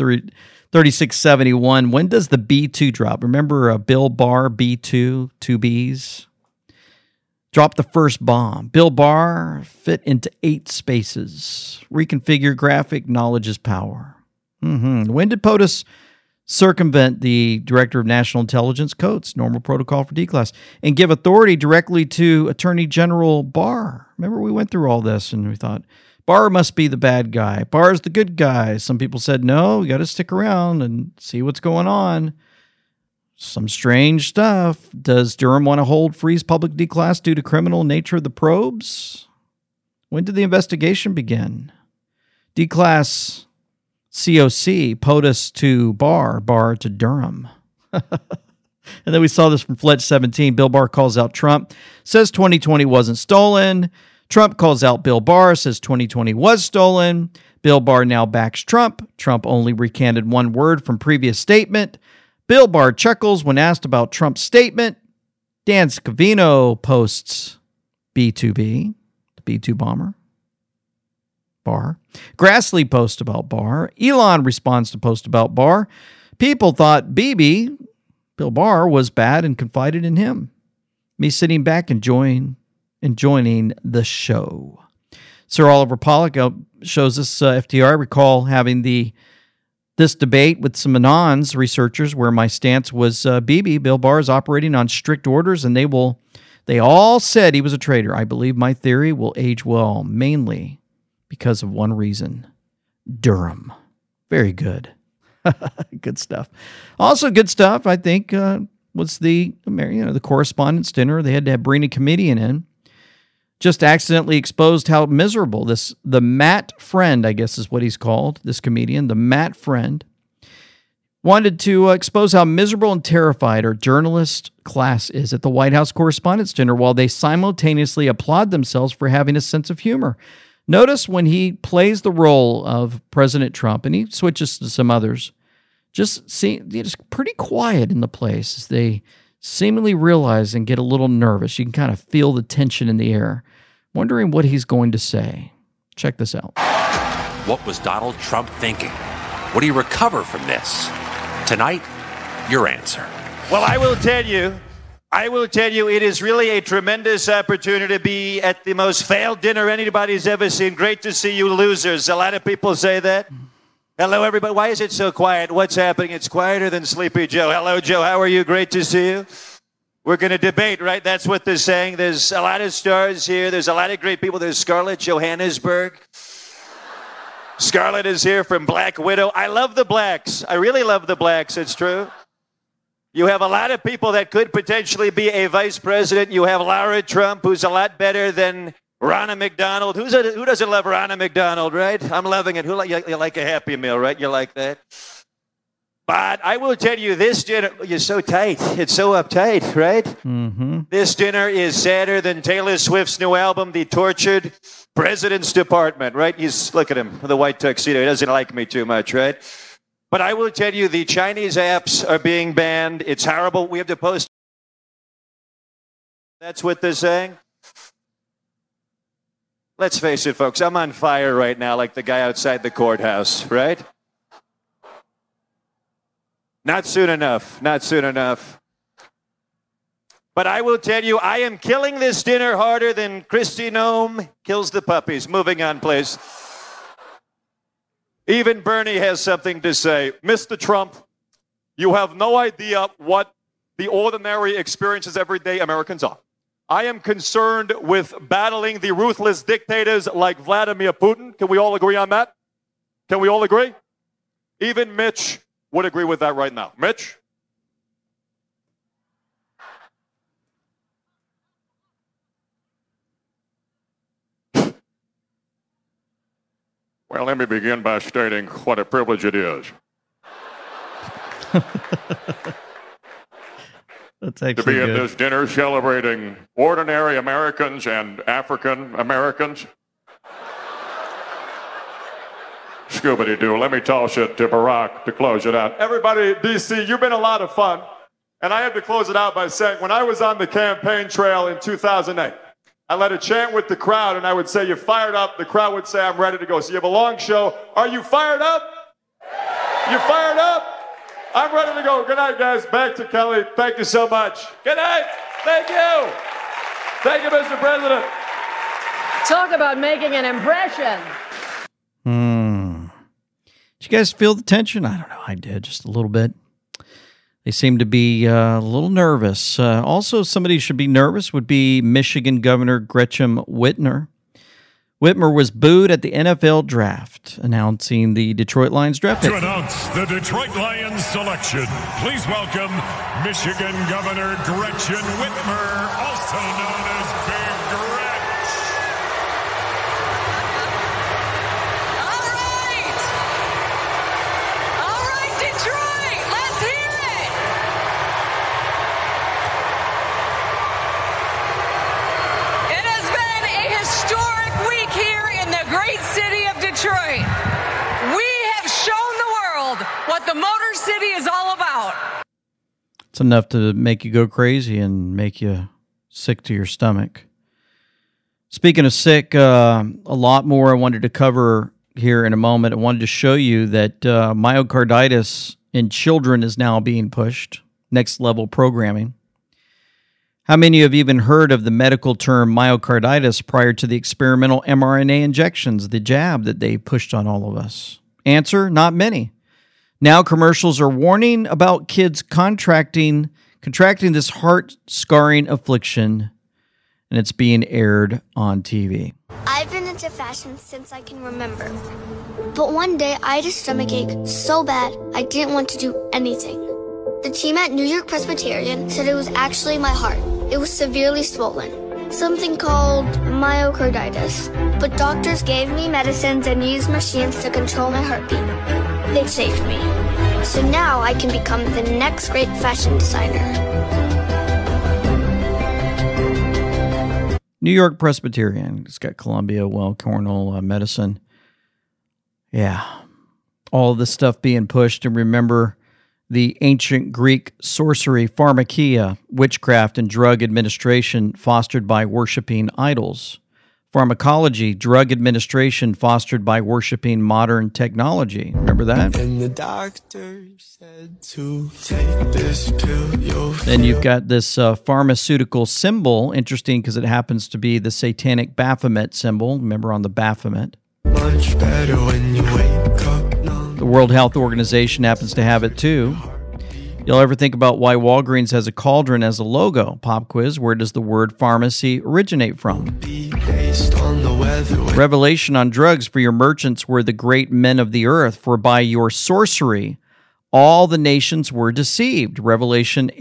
3671. When does the B2 drop? Remember Bill Barr, B2, 2 Bs? Drop the first bomb. Bill Barr fit into 8 spaces. Reconfigure graphic. Knowledge is power. When did POTUS circumvent the Director of National Intelligence Codes, normal protocol for D-Class, and give authority directly to Attorney General Barr? Remember, we went through all this and we thought, Barr must be the bad guy. Barr's the good guy. Some people said, no, we got to stick around and see what's going on. Some strange stuff. Does Durham want to freeze public D-Class due to criminal nature of the probes? When did the investigation begin? D-Class COC, POTUS to Barr, Barr to Durham. And then we saw this from Fletch 17. Bill Barr calls out Trump, says 2020 wasn't stolen. Trump calls out Bill Barr, says 2020 was stolen. Bill Barr now backs Trump. Trump only recanted one word from previous statement. Bill Barr chuckles when asked about Trump's statement. Dan Scavino posts B2B, the B2 bomber. Barr. Grassley posts about Barr. Elon responds to post about Barr. People thought Bill Barr, was bad and confided in him. Me sitting back enjoying the show. Sir Oliver Pollock shows us FDR. I recall having this debate with some Anons researchers where my stance was Bill Barr is operating on strict orders and they all said he was a traitor. I believe my theory will age well, mainly because of one reason. Durham. Very good. Good stuff. Also good stuff, I think, was the correspondence dinner. They had to have bring a comedian in. Just accidentally exposed how miserable the Matt Friend, I guess is what he's called, this comedian, the Matt Friend, wanted to expose how miserable and terrified our journalist class is at the White House Correspondents' Dinner while they simultaneously applaud themselves for having a sense of humor. Notice when he plays the role of President Trump, and he switches to some others, just pretty quiet in the place as they seemingly realize and get a little nervous. You can kind of feel the tension in the air, wondering what he's going to say. Check this out. What was Donald Trump thinking? What do you recover from this? Tonight, your answer. Well, I will tell you, it is really a tremendous opportunity to be at the most failed dinner anybody's ever seen. Great to see you losers. A lot of people say that. Hello, everybody. Why is it so quiet? What's happening? It's quieter than Sleepy Joe. Hello, Joe. How are you? Great to see you. We're going to debate, right? That's what they're saying. There's a lot of stars here. There's a lot of great people. There's Scarlett Johannesburg. Scarlett is here from Black Widow. I love the blacks. I really love the blacks. It's true. You have a lot of people that could potentially be a vice president. You have Lara Trump, who's a lot better than Ronna McDonald. Who doesn't love Ronna McDonald, right? I'm loving it. You like a Happy Meal, right? You like that? But I will tell you, this dinner, you're so tight. It's so uptight, right? Mm-hmm. This dinner is sadder than Taylor Swift's new album, The Tortured President's Department, right? Look at him, the white tuxedo. He doesn't like me too much, right? But I will tell you, the Chinese apps are being banned. It's horrible. We have to post. That's what they're saying. Let's face it, folks. I'm on fire right now like the guy outside the courthouse, right? Not soon enough. Not soon enough. But I will tell you, I am killing this dinner harder than Kristi Noem kills the puppies. Moving on, please. Even Bernie has something to say. Mr. Trump, you have no idea what the ordinary experiences everyday Americans are. I am concerned with battling the ruthless dictators like Vladimir Putin. Can we all agree on that? Can we all agree? Even Mitch would agree with that right now. Mitch? Well, let me begin by stating what a privilege it is That's to be at this dinner celebrating ordinary Americans and African Americans. Scooby-Doo. Let me toss it to Barack to close it out. Everybody, DC, you've been a lot of fun. And I have to close it out by saying, when I was on the campaign trail in 2008, I led a chant with the crowd, and I would say, "You fired up?" The crowd would say, "I'm ready to go." So you have a long show. Are you fired up? You fired up? I'm ready to go. Good night, guys. Back to Kelly. Thank you so much. Good night. Thank you. Thank you, Mr. President. Talk about making an impression. Did you guys feel the tension? I don't know. I did, just a little bit. They seem to be a little nervous. Also, somebody who should be nervous would be Michigan Governor Gretchen Whitmer. Whitmer was booed at the NFL draft, announcing the Detroit Lions draft pick. To announce the Detroit Lions selection, please welcome Michigan Governor Gretchen Whitmer, also known as Big Gretch. All right, Detroit, let's hear it. It has been a historic week here in the great city of Detroit. We have shown the world what the Motor City is all about. It's enough to make you go crazy and make you sick to your stomach. Speaking of sick, a lot more I wanted to cover here in a moment. I wanted to show you that myocarditis in children is now being pushed. Next level programming. How many have even heard of the medical term myocarditis prior to the experimental mRNA injections, the jab that they pushed on all of us? Answer, not many. Now commercials are warning about kids contracting this heart-scarring affliction, and it's being aired on TV. I've been into fashion since I can remember. But one day I had a stomachache so bad I didn't want to do anything. The team at New York Presbyterian said it was actually my heart. It was severely swollen, something called myocarditis. But doctors gave me medicines and used machines to control my heartbeat. They saved me. So now I can become the next great fashion designer. New York Presbyterian. It's got Columbia, Weill Cornell medicine. Yeah. All of this stuff being pushed. And remember the ancient Greek sorcery, pharmakia, witchcraft and drug administration fostered by worshiping idols. Pharmacology, drug administration fostered by worshiping modern technology. Remember that? And the doctor said to take this pill. Then you've got this pharmaceutical symbol. Interesting because it happens to be the satanic Baphomet symbol. Remember on the Baphomet. Much better when you wake up. The World Health Organization happens to have it too. You'll ever think about why Walgreens has a cauldron as a logo? Pop quiz, where does the word pharmacy originate from? Revelation on drugs, for your merchants were the great men of the earth, for by your sorcery all the nations were deceived. Revelation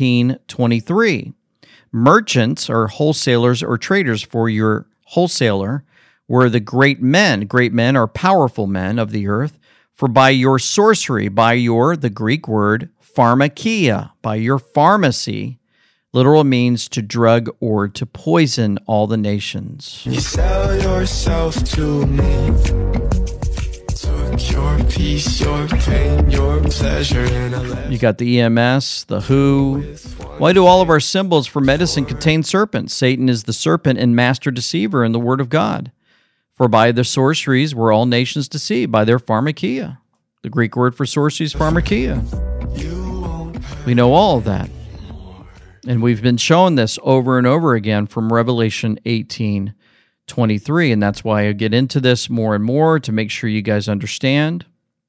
18:23. Merchants or wholesalers or traders, for your wholesaler were the great men. Great men are powerful men of the earth. For by your sorcery, by your, the Greek word, pharmakia, by your pharmacy, literal means to drug or to poison all the nations. You sell yourself to me. Took your peace, your pain, your pleasure, and I left. You got the EMS, the WHO. Why do all of our symbols for medicine contain serpents? Satan is the serpent and master deceiver in the Word of God. For by their sorceries were all nations deceived, by their pharmakia. The Greek word for sorcery is pharmakia. We know all of that. And we've been shown this over and over again from Revelation 18:23. And that's why I get into this more and more to make sure you guys understand.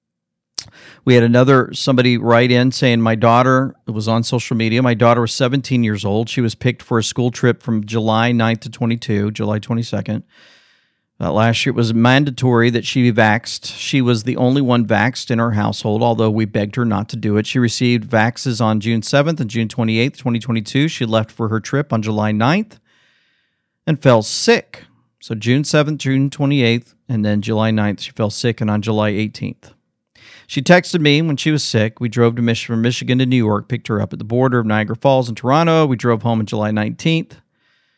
We had somebody write in saying, my daughter, it was on social media, my daughter was 17 years old. She was picked for a school trip from July 9th to 22, July 22nd. Last year it was mandatory that she be vaxxed. She was the only one vaxxed in her household, although we begged her not to do it. She received vaxes on June 7th and June 28th, 2022. She left for her trip on July 9th and fell sick. So June 7th, June 28th, and then July 9th, she fell sick, and on July 18th. She texted me when she was sick. We drove from Michigan to New York, picked her up at the border of Niagara Falls and Toronto. We drove home on July 19th.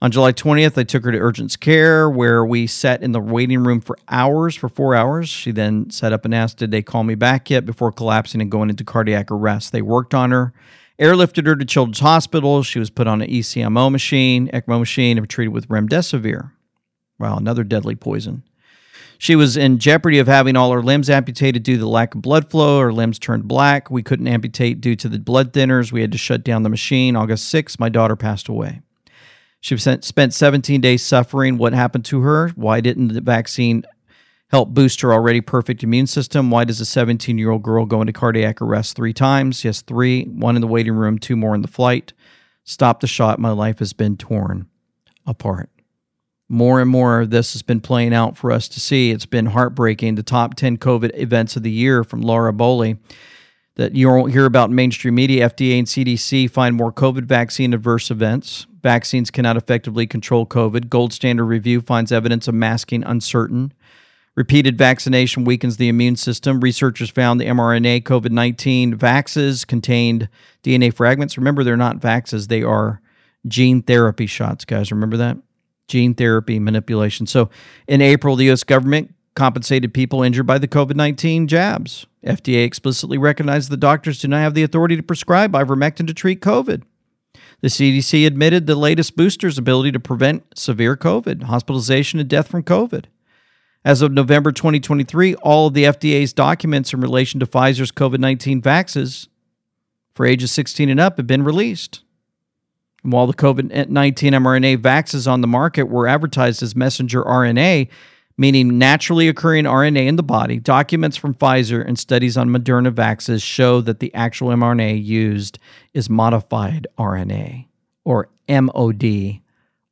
On July 20th, I took her to urgent care where we sat in the waiting room for 4 hours. She then sat up and asked, did they call me back yet, before collapsing and going into cardiac arrest. They worked on her, airlifted her to Children's Hospital. She was put on an ECMO machine, ECMO machine, and treated with remdesivir. Wow, another deadly poison. She was in jeopardy of having all her limbs amputated due to the lack of blood flow. Her limbs turned black. We couldn't amputate due to the blood thinners. We had to shut down the machine. August 6th, my daughter passed away. She spent 17 days suffering. What happened to her? Why didn't the vaccine help boost her already perfect immune system? Why does a 17-year-old girl go into cardiac arrest 3 times? Yes, 3. 1 in the waiting room, 2 more in the flight. Stop the shot. My life has been torn apart. More and more of this has been playing out for us to see. It's been heartbreaking. The top 10 COVID events of the year from Laura Boley that you won't hear about in mainstream media. FDA and CDC find more COVID vaccine adverse events. Vaccines cannot effectively control COVID. Gold Standard Review finds evidence of masking uncertain. Repeated vaccination weakens the immune system. Researchers found the mRNA COVID-19 vaxes contained DNA fragments. Remember, they're not vaxes. They are gene therapy shots, guys. Remember that? Gene therapy manipulation. So in April, the U.S. government compensated people injured by the COVID-19 jabs. FDA explicitly recognized the doctors do not have the authority to prescribe ivermectin to treat COVID. The CDC admitted the latest booster's ability to prevent severe COVID, hospitalization, and death from COVID. As of November 2023, all of the FDA's documents in relation to Pfizer's COVID-19 vaccines for ages 16 and up have been released. And while the COVID-19 mRNA vaccines on the market were advertised as messenger RNA, meaning naturally occurring RNA in the body, documents from Pfizer and studies on Moderna vaccines show that the actual mRNA used is modified RNA, or MOD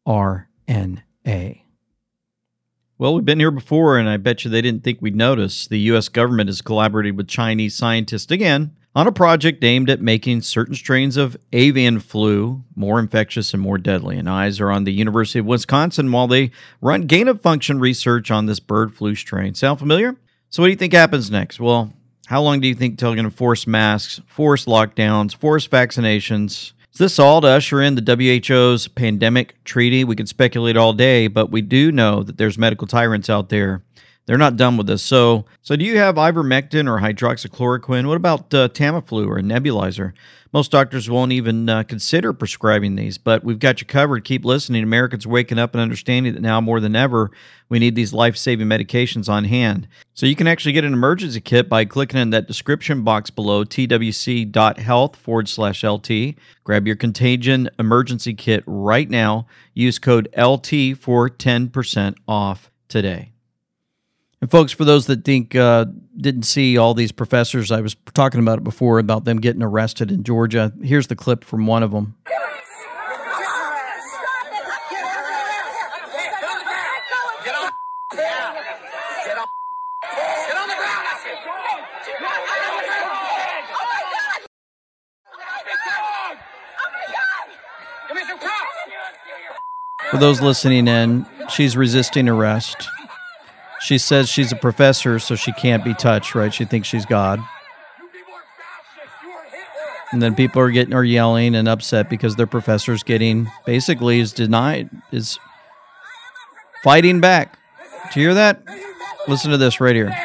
RNA. Well, we've been here before, and I bet you they didn't think we'd notice. The U.S. government has collaborated with Chinese scientists again on a project aimed at making certain strains of avian flu more infectious and more deadly. And eyes are on the University of Wisconsin while they run gain-of-function research on this bird flu strain. Sound familiar? So what do you think happens next? Well, how long do you think they're going to force masks, force lockdowns, force vaccinations? Is this all to usher in the WHO's pandemic treaty? We could speculate all day, but we do know that there's medical tyrants out there. They're not done with this. So do you have ivermectin or hydroxychloroquine? What about Tamiflu or a nebulizer? Most doctors won't even consider prescribing these, but we've got you covered. Keep listening. Americans are waking up and understanding that now more than ever, we need these life-saving medications on hand. So you can actually get an emergency kit by clicking in that description box below, twc.health/LT. Grab your contagion emergency kit right now. Use code LT for 10% off today. And folks, for those that think didn't see all these professors, I was talking about it before, about them getting arrested in Georgia. Here's the clip from one of them. For those listening in, she's resisting arrest. She says she's a professor, so she can't be touched, right? She thinks she's God. And then people are yelling and upset because their professor's basically is fighting back. Do you hear that? Listen to this right here.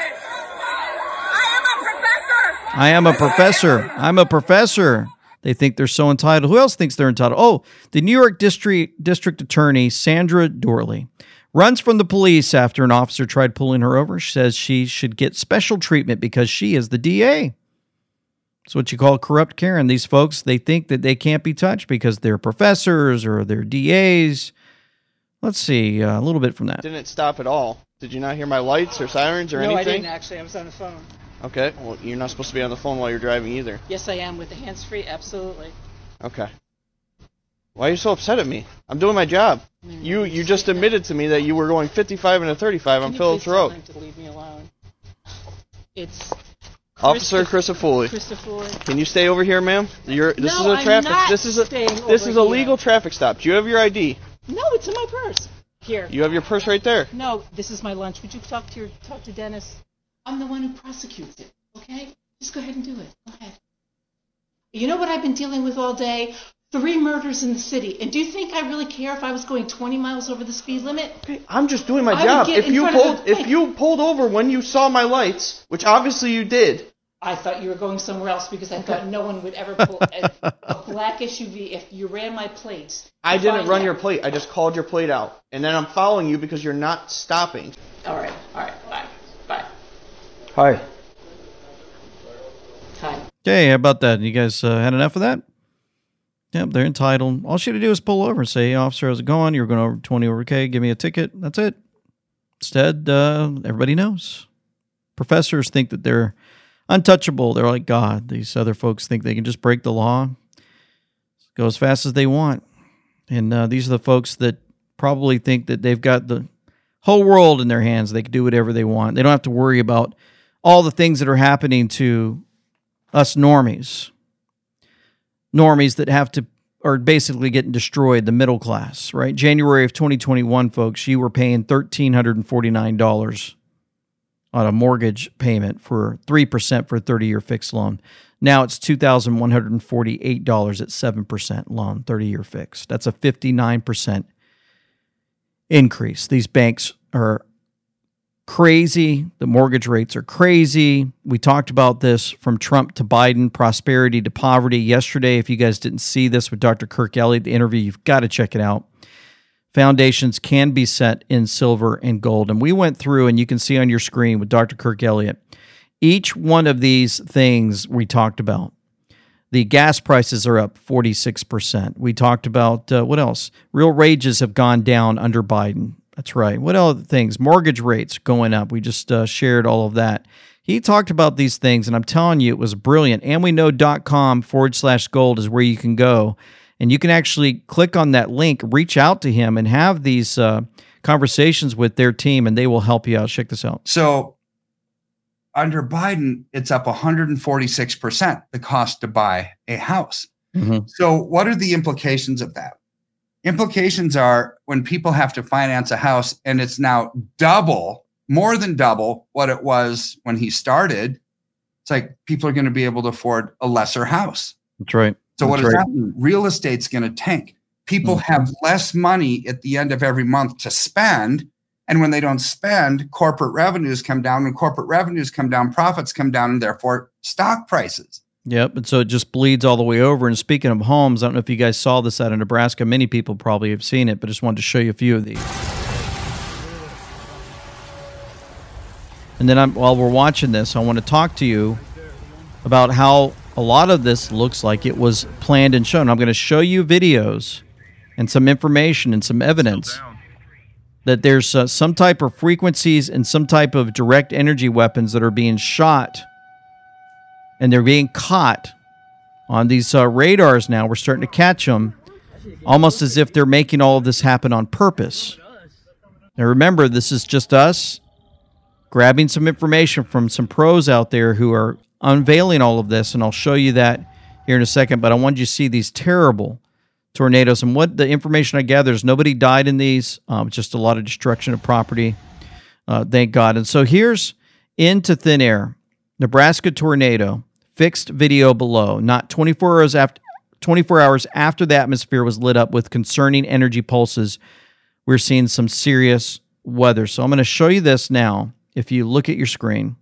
I am a professor. I'm a professor. They think they're so entitled. Who else thinks they're entitled? Oh, the New York District Attorney, Sandra Dorley, runs from the police after an officer tried pulling her over. She says she should get special treatment because she is the DA. It's what you call corrupt Karen. These folks, they think that they can't be touched because they're professors or they're DAs. Let's see a little bit from that. Didn't stop at all. Did you not hear my lights or sirens or anything? No, I didn't actually. I was on the phone. Okay. Well, you're not supposed to be on the phone while you're driving either. Yes, I am with the hands-free. Absolutely. Okay. Why are you so upset at me? I'm doing my job. You just admitted to me that you were going 55 and a 35 on Phillips Road. Can you please tell him to leave me alone? It's Officer Christofouli. Can you stay over here, ma'am? This is a traffic. This is a legal traffic stop. Do you have your ID? No, it's in my purse. Here. You have your purse right there. No, this is my lunch. Would you talk to Dennis? I'm the one who prosecutes it. Okay? Just go ahead and do it. Go ahead. You know what I've been dealing with all day? 3 murders in the city. And do you think I really care if I was going 20 miles over the speed limit? Okay, I'm just doing my job. If you pulled over when you saw my lights, which obviously you did. I thought you were going somewhere else because I thought no one would ever pull a black SUV if you ran my plates. I didn't run your plate. I just called your plate out. And then I'm following you because you're not stopping. All right, bye. Hi. Okay, how about that? You guys had enough of that? Yep, they're entitled. All she had to do is pull over and say, hey, officer, how's it going? You're going over 20 over K. Give me a ticket. That's it. Instead, everybody knows. Professors think that they're untouchable. They're like God. These other folks think they can just break the law, go as fast as they want. And these are the folks that probably think that they've got the whole world in their hands. They can do whatever they want. They don't have to worry about all the things that are happening to us normies. Normies that are basically getting destroyed, the middle class, right? January of 2021, folks, you were paying $1,349 on a mortgage payment for 3% for a 30-year fixed loan. Now it's $2,148 at 7% loan, 30-year fixed. That's a 59% increase. These banks are crazy. The mortgage rates are crazy. We talked about this from Trump to Biden, prosperity to poverty yesterday. If you guys didn't see this with Dr. Kirk Elliott, the interview, you've got to check it out. Foundations can be set in silver and gold. And we went through, and you can see on your screen with Dr. Kirk Elliott, each one of these things we talked about. The gas prices are up 46%. We talked about, what else? Real wages have gone down under Biden. That's right. What other things? Mortgage rates going up. We just shared all of that. He talked about these things, and I'm telling you, it was brilliant. AmWeKnow.com/gold is where you can go, and you can actually click on that link, reach out to him, and have these conversations with their team, and they will help you out. Check this out. So under Biden, it's up 146%, the cost to buy a house. Mm-hmm. So what are the implications of that? Implications are when people have to finance a house and it's now more than double what it was when he started. It's like people are going to be able to afford a lesser house. That's right. So what does that mean? Real estate's going to tank. People have less money at the end of every month to spend. And when they don't spend, corporate revenues come down. When corporate revenues come down, profits come down, and therefore stock prices. Yep, and so it just bleeds all the way over. And speaking of homes, I don't know if you guys saw this out of Nebraska. Many people probably have seen it, but just wanted to show you a few of these. And then while we're watching this, I want to talk to you about how a lot of this looks like it was planned and shown. I'm going to show you videos and some information and some evidence that there's some type of frequencies and some type of direct energy weapons that are being shot, and they're being caught on these radars now. We're starting to catch them almost as if they're making all of this happen on purpose. Now remember, this is just us grabbing some information from some pros out there who are unveiling all of this, and I'll show you that here in a second. But I wanted you to see these terrible tornadoes, and what the information I gather is nobody died in these, just a lot of destruction of property, thank God. And so here's into thin air. Nebraska tornado, fixed video below, not 24 hours after the atmosphere was lit up with concerning energy pulses. We're seeing some serious weather. So I'm going to show you this now. If you look at your screen,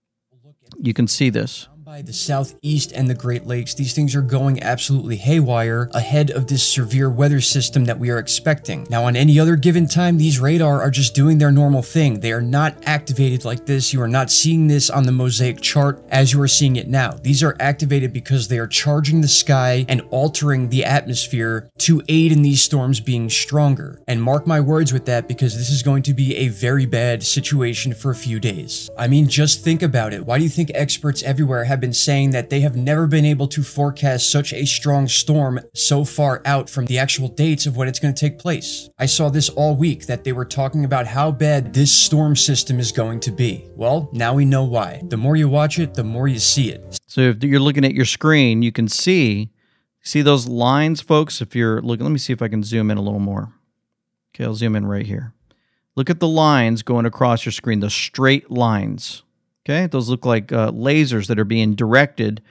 you can see this. By the southeast and the Great Lakes, these things are going absolutely haywire ahead of this severe weather system that we are expecting. Now, on any other given time, these radar are just doing their normal thing. They are not activated like this. You are not seeing this on the mosaic chart as you are seeing it now. These are activated because they are charging the sky and altering the atmosphere to aid in these storms being stronger. And mark my words with that, because this is going to be a very bad situation for a few days. I mean, just think about it. Why do you think experts everywhere have been saying that they have never been able to forecast such a strong storm so far out from the actual dates of when it's going to take place? I saw this all week, that they were talking about how bad this storm system is going to be. Well, now we know why. The more you watch it, the more you see it. So if you're looking at your screen, you can see those lines, folks. If you're looking, let me see if I can zoom in a little more. Okay, I'll zoom in right here. Look at the lines going across your screen, the straight lines. Okay, those look like lasers that are being directed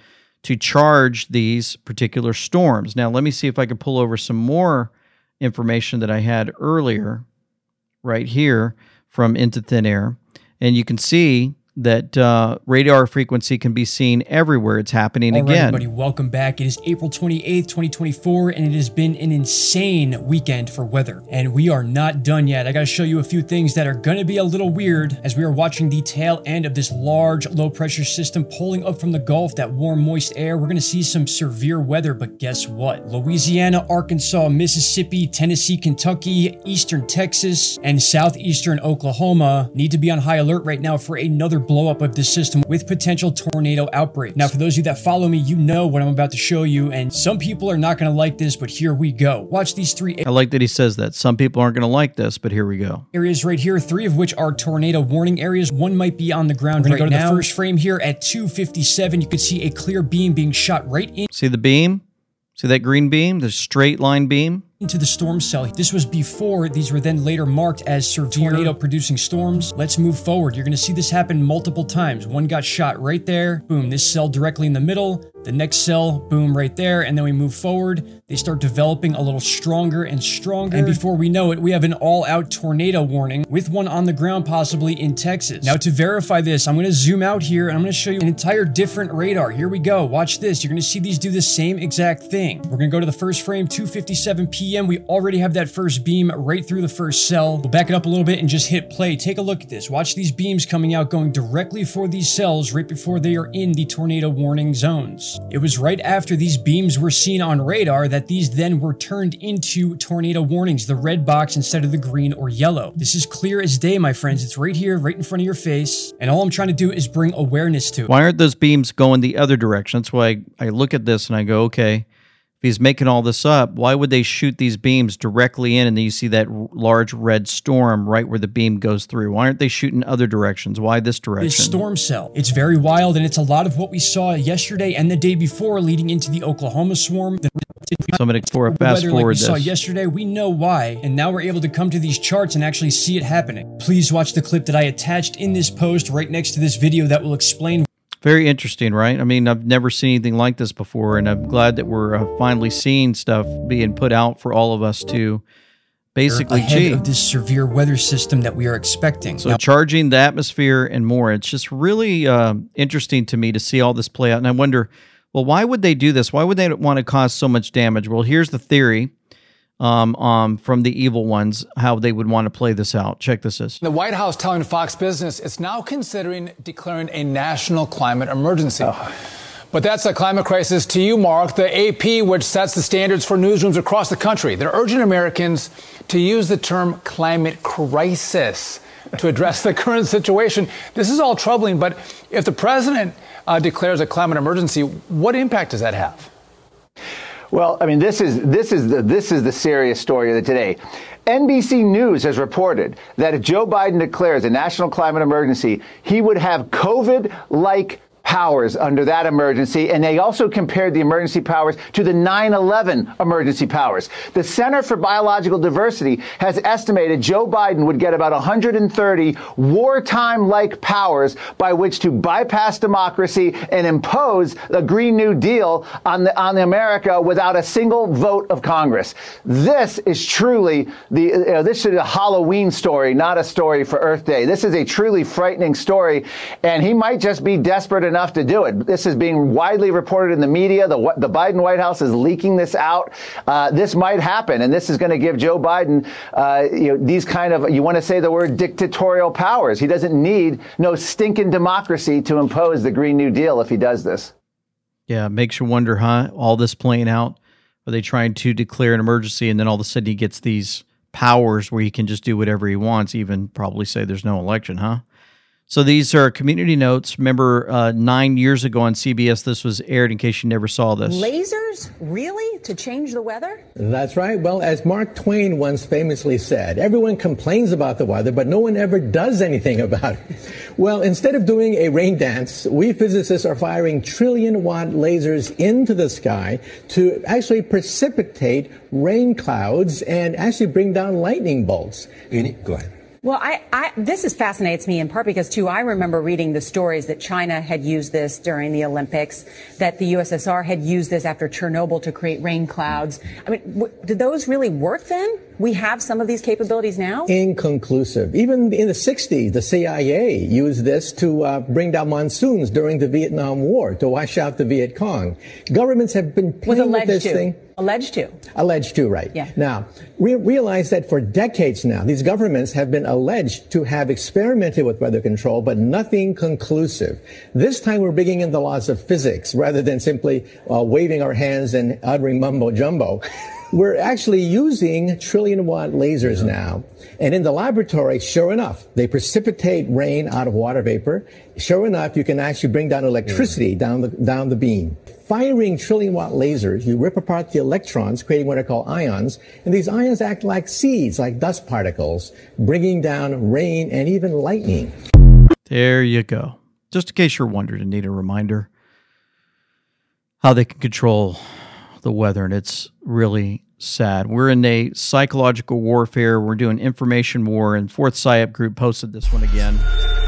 to charge these particular storms. Now, let me see if I can pull over some more information that I had earlier right here from Into Thin Air. And you can see that radar frequency can be seen everywhere. It's happening All right, again. everybody, welcome back. It is April 28th, 2024, and it has been an insane weekend for weather. And we are not done yet. I got to show you a few things that are going to be a little weird as we are watching the tail end of this large low-pressure system pulling up from the Gulf, that warm, moist air. We're going to see some severe weather, but guess what? Louisiana, Arkansas, Mississippi, Tennessee, Kentucky, eastern Texas, and southeastern Oklahoma need to be on high alert right now for another blow up of this system with potential tornado outbreaks. Now, for those of you that follow me, you know what I'm about to show you, and some people are not going to like this, but here we go. Watch these three. I like that he says that. Some people aren't going to like this, but here we go. Areas right here, 3 of which are tornado warning areas. One might be on the ground right now. We're going to go to the first frame here at 2:57. You can see a clear beam being shot right in. See the beam? See that green beam? The straight line beam? Into the storm cell. This was before these were then later marked as severe tornado-producing storms. Let's move forward. You're going to see this happen multiple times. One got shot right there. Boom, this cell directly in the middle. The next cell, boom, right there. And then we move forward. They start developing a little stronger and stronger. And before we know it, we have an all-out tornado warning with one on the ground possibly in Texas. Now, to verify this, I'm going to zoom out here and I'm going to show you an entire different radar. Here we go. Watch this. You're going to see these do the same exact thing. We're going to go to the first frame, 2:57 p.m. We already have that first beam right through the first cell. We'll back it up a little bit and just hit play. Take a look at this. Watch these beams coming out, going directly for these cells right before they are in the tornado warning zones. It was right after these beams were seen on radar that these then were turned into tornado warnings, the red box instead of the green or yellow. This is clear as day, my friends. It's right here, right in front of your face. And all I'm trying to do is bring awareness to it. Why aren't those beams going the other direction? That's why I look at this and I go, okay, if he's making all this up, why would they shoot these beams directly in and then you see that large red storm right where the beam goes through? Why aren't they shooting other directions? Why this direction? This storm cell. It's very wild, and it's a lot of what we saw yesterday and the day before leading into the Oklahoma swarm. So I'm going to fast forward we saw yesterday. We know why, and now we're able to come to these charts and actually see it happening. Please watch the clip that I attached in this post right next to this video that will explain. Very interesting, right? I mean, I've never seen anything like this before, and I'm glad that we're finally seeing stuff being put out for all of us to basically ahead of this severe weather system that we are expecting. So charging the atmosphere and more. It's just really interesting to me to see all this play out, and I wonder, well, why would they do this? Why would they want to cause so much damage? Well, here's the theory from the evil ones, how they would want to play this out. Check this out. The White House telling Fox Business it's now considering declaring a national climate emergency. But that's a climate crisis to you, Mark. The AP, which sets the standards for newsrooms across the country, they're urging Americans to use the term climate crisis to address the current situation. This is all troubling, but if the president declares a climate emergency, what impact does that have? Well, I mean, this is the serious story of the day. NBC News has reported that if Joe Biden declares a national climate emergency, he would have COVID-like powers under that emergency, and they also compared the emergency powers to the 9/11 emergency powers. The Center for Biological Diversity has estimated Joe Biden would get about 130 wartime-like powers by which to bypass democracy and impose a Green New Deal on America without a single vote of Congress. This is truly this is a Halloween story, not a story for Earth Day. This is a truly frightening story, and he might just be desperate enough to do it. This is being widely reported in the media. The Biden White House is leaking this out. This might happen, and this is going to give Joe Biden, these kind of, you want to say the word dictatorial powers. He doesn't need no stinking democracy to impose the Green New Deal if he does this. Yeah, it makes you wonder, huh? All this playing out. Are they trying to declare an emergency, and then all of a sudden he gets these powers where he can just do whatever he wants, even probably say there's no election, huh? So these are community notes. Remember, 9 years ago on CBS, this was aired in case you never saw this. Lasers? Really? To change the weather? That's right. Well, as Mark Twain once famously said, everyone complains about the weather, but no one ever does anything about it. Well, instead of doing a rain dance, we physicists are firing trillion-watt lasers into the sky to actually precipitate rain clouds and actually bring down lightning bolts. Go ahead. Well, this fascinates me in part because, too, I remember reading the stories that China had used this during the Olympics, that the USSR had used this after Chernobyl to create rain clouds. I mean, did those really work then? We have some of these capabilities now? Inconclusive. Even in the 60s, the CIA used this to bring down monsoons during the Vietnam War, to wash out the Viet Cong. Governments have been playing with this thing. Alleged to. Alleged to, right. Yeah. Now, we realize that for decades now, these governments have been alleged to have experimented with weather control, but nothing conclusive. This time we're bringing in the laws of physics rather than simply waving our hands and uttering mumbo jumbo. We're actually using trillion-watt lasers now. And in the laboratory, sure enough, they precipitate rain out of water vapor. Sure enough, you can actually bring down electricity down the beam. Firing trillion-watt lasers, you rip apart the electrons, creating what are called ions. And these ions act like seeds, like dust particles, bringing down rain and even lightning. There you go. Just in case you're wondering and need a reminder how they can control the weather, and it's really sad. We're in a psychological warfare. We're doing information war, and Fourth PSYOP Group posted this one again.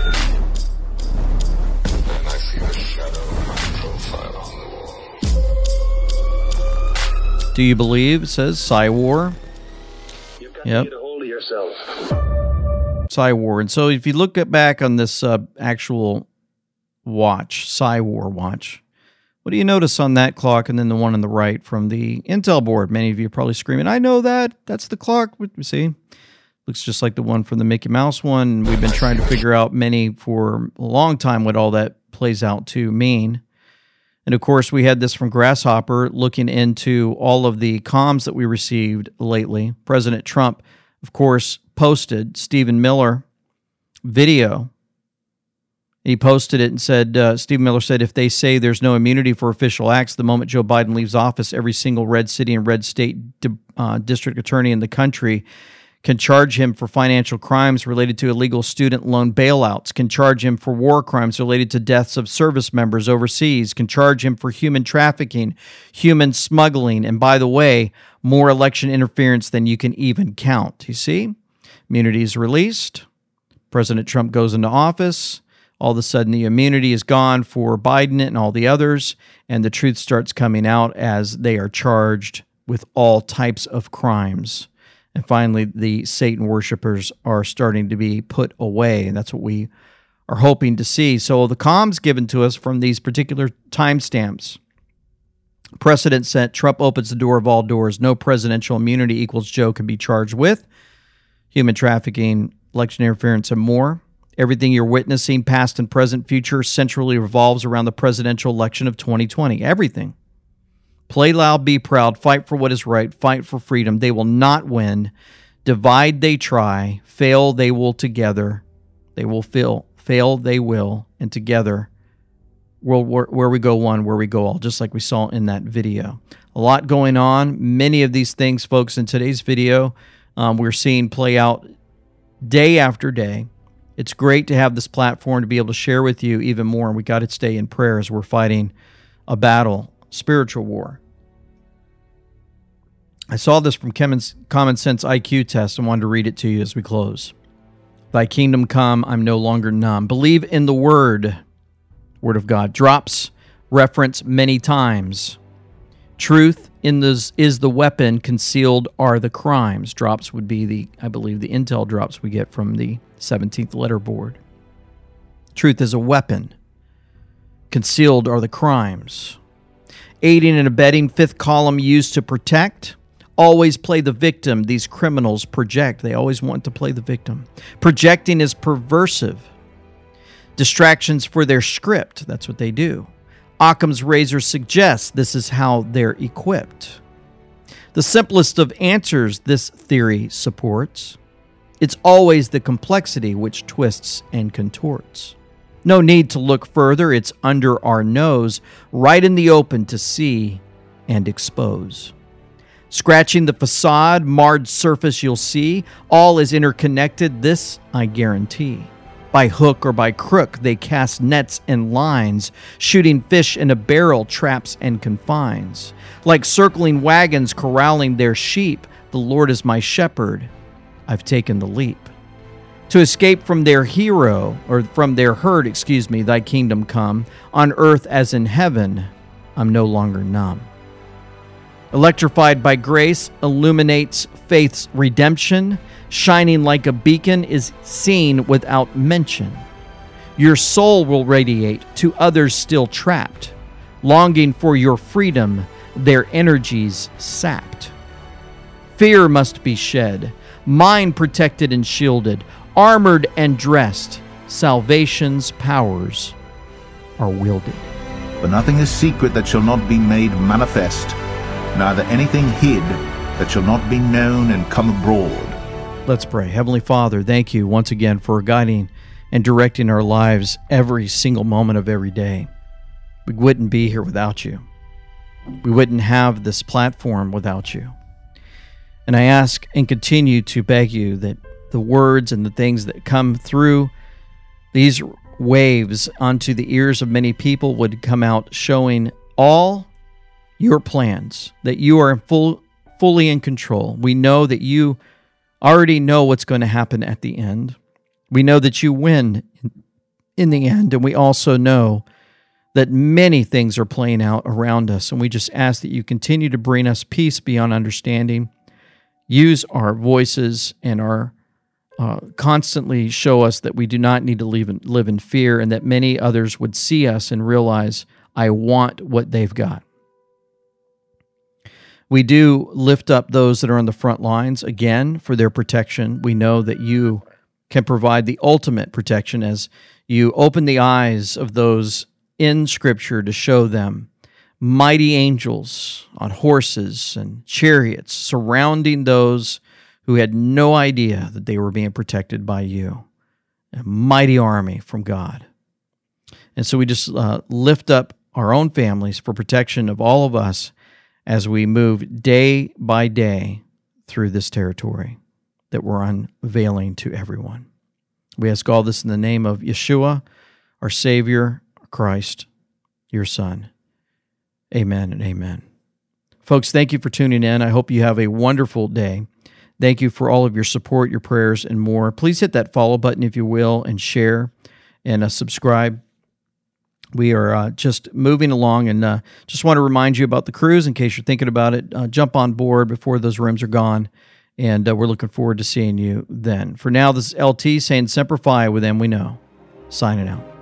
Do you believe? It says PsyWar. You've got to get a hold of yourself. PsyWar. And so if you look back on this actual watch, PsyWar watch, what do you notice on that clock and then the one on the right from the Intel board? Many of you are probably screaming, I know that. That's the clock. See? Looks just like the one from the Mickey Mouse one. We've been trying to figure out for a long time what all that plays out to mean. And of course, we had this from Grasshopper looking into all of the comms that we received lately. President Trump, of course, posted Stephen Miller video. He posted it and said, Stephen Miller said, if they say there's no immunity for official acts, the moment Joe Biden leaves office, every single red city and red state district attorney in the country can charge him for financial crimes related to illegal student loan bailouts, can charge him for war crimes related to deaths of service members overseas, can charge him for human trafficking, human smuggling, and by the way, more election interference than you can even count. You see? Immunity is released. President Trump goes into office. All of a sudden, the immunity is gone for Biden and all the others, and the truth starts coming out as they are charged with all types of crimes. And finally, the Satan worshipers are starting to be put away, and that's what we are hoping to see. So the comms given to us from these particular timestamps. Precedent set, Trump opens the door of all doors. No presidential immunity equals Joe can be charged with. Human trafficking, election interference, and more. Everything you're witnessing, past and present, future, centrally revolves around the presidential election of 2020. Everything. Play loud, be proud, fight for what is right, fight for freedom. They will not win. Divide, they try. Fail, they will together. They will fail. Fail, they will. And together, where we go one, where we go all, just like we saw in that video. A lot going on. Many of these things, folks, in today's video, we're seeing play out day after day. It's great to have this platform to be able to share with you even more, and we got to stay in prayer as we're fighting a battle. Spiritual war. I saw this from Common Sense IQ test and wanted to read it to you as we close. Thy kingdom come, I'm no longer numb. Believe in the word of God. Drops reference many times. Truth is the weapon, concealed are the crimes. Drops would be I believe the Intel drops we get from the 17th letter board. Truth is a weapon. Concealed are the crimes. Aiding and abetting, fifth column used to protect. Always play the victim. These criminals project. They always want to play the victim. Projecting is perversive. Distractions for their script. That's what they do. Occam's razor suggests this is how they're equipped. The simplest of answers this theory supports. It's always the complexity which twists and contorts. No need to look further, it's under our nose, right in the open to see and expose. Scratching the facade, marred surface you'll see, all is interconnected, this I guarantee. By hook or by crook, they cast nets and lines, shooting fish in a barrel, traps and confines. Like circling wagons corralling their sheep, the Lord is my shepherd, I've taken the leap. to escape from their hero, or from their herd, thy kingdom come, on earth as in heaven, I'm no longer numb. Electrified by grace, illuminates faith's redemption, shining like a beacon is seen without mention. Your soul will radiate to others still trapped, longing for your freedom, their energies sapped. Fear must be shed, mind protected and shielded, armored and dressed, salvation's powers are wielded. For nothing is secret that shall not be made manifest, neither anything hid that shall not be known and come abroad. Let's pray. Heavenly Father, thank you once again for guiding and directing our lives every single moment of every day. We wouldn't be here without you. We wouldn't have this platform without you. And I ask and continue to beg you that the words and the things that come through these waves onto the ears of many people would come out showing all your plans, that you are fully in control. We know that you already know what's going to happen at the end. We know that you win in the end, and we also know that many things are playing out around us, and we just ask that you continue to bring us peace beyond understanding. Use our voices and our constantly show us that we do not need to live in fear, and that many others would see us and realize, I want what they've got. We do lift up those that are on the front lines, again, for their protection. We know that you can provide the ultimate protection as you open the eyes of those in Scripture to show them mighty angels on horses and chariots surrounding those who had no idea that they were being protected by you. A mighty army from God. And so we just lift up our own families for protection of all of us as we move day by day through this territory that we're unveiling to everyone. We ask all this in the name of Yeshua, our Savior, Christ, your Son. Amen and amen. Folks, thank you for tuning in. I hope you have a wonderful day. Thank you for all of your support, your prayers, and more. Please hit that follow button if you will, and share and subscribe. We are just moving along, and just want to remind you about the cruise in case you're thinking about it. Jump on board before those rooms are gone, and we're looking forward to seeing you then. For now, this is LT saying Semper Fi with them we know. Signing out.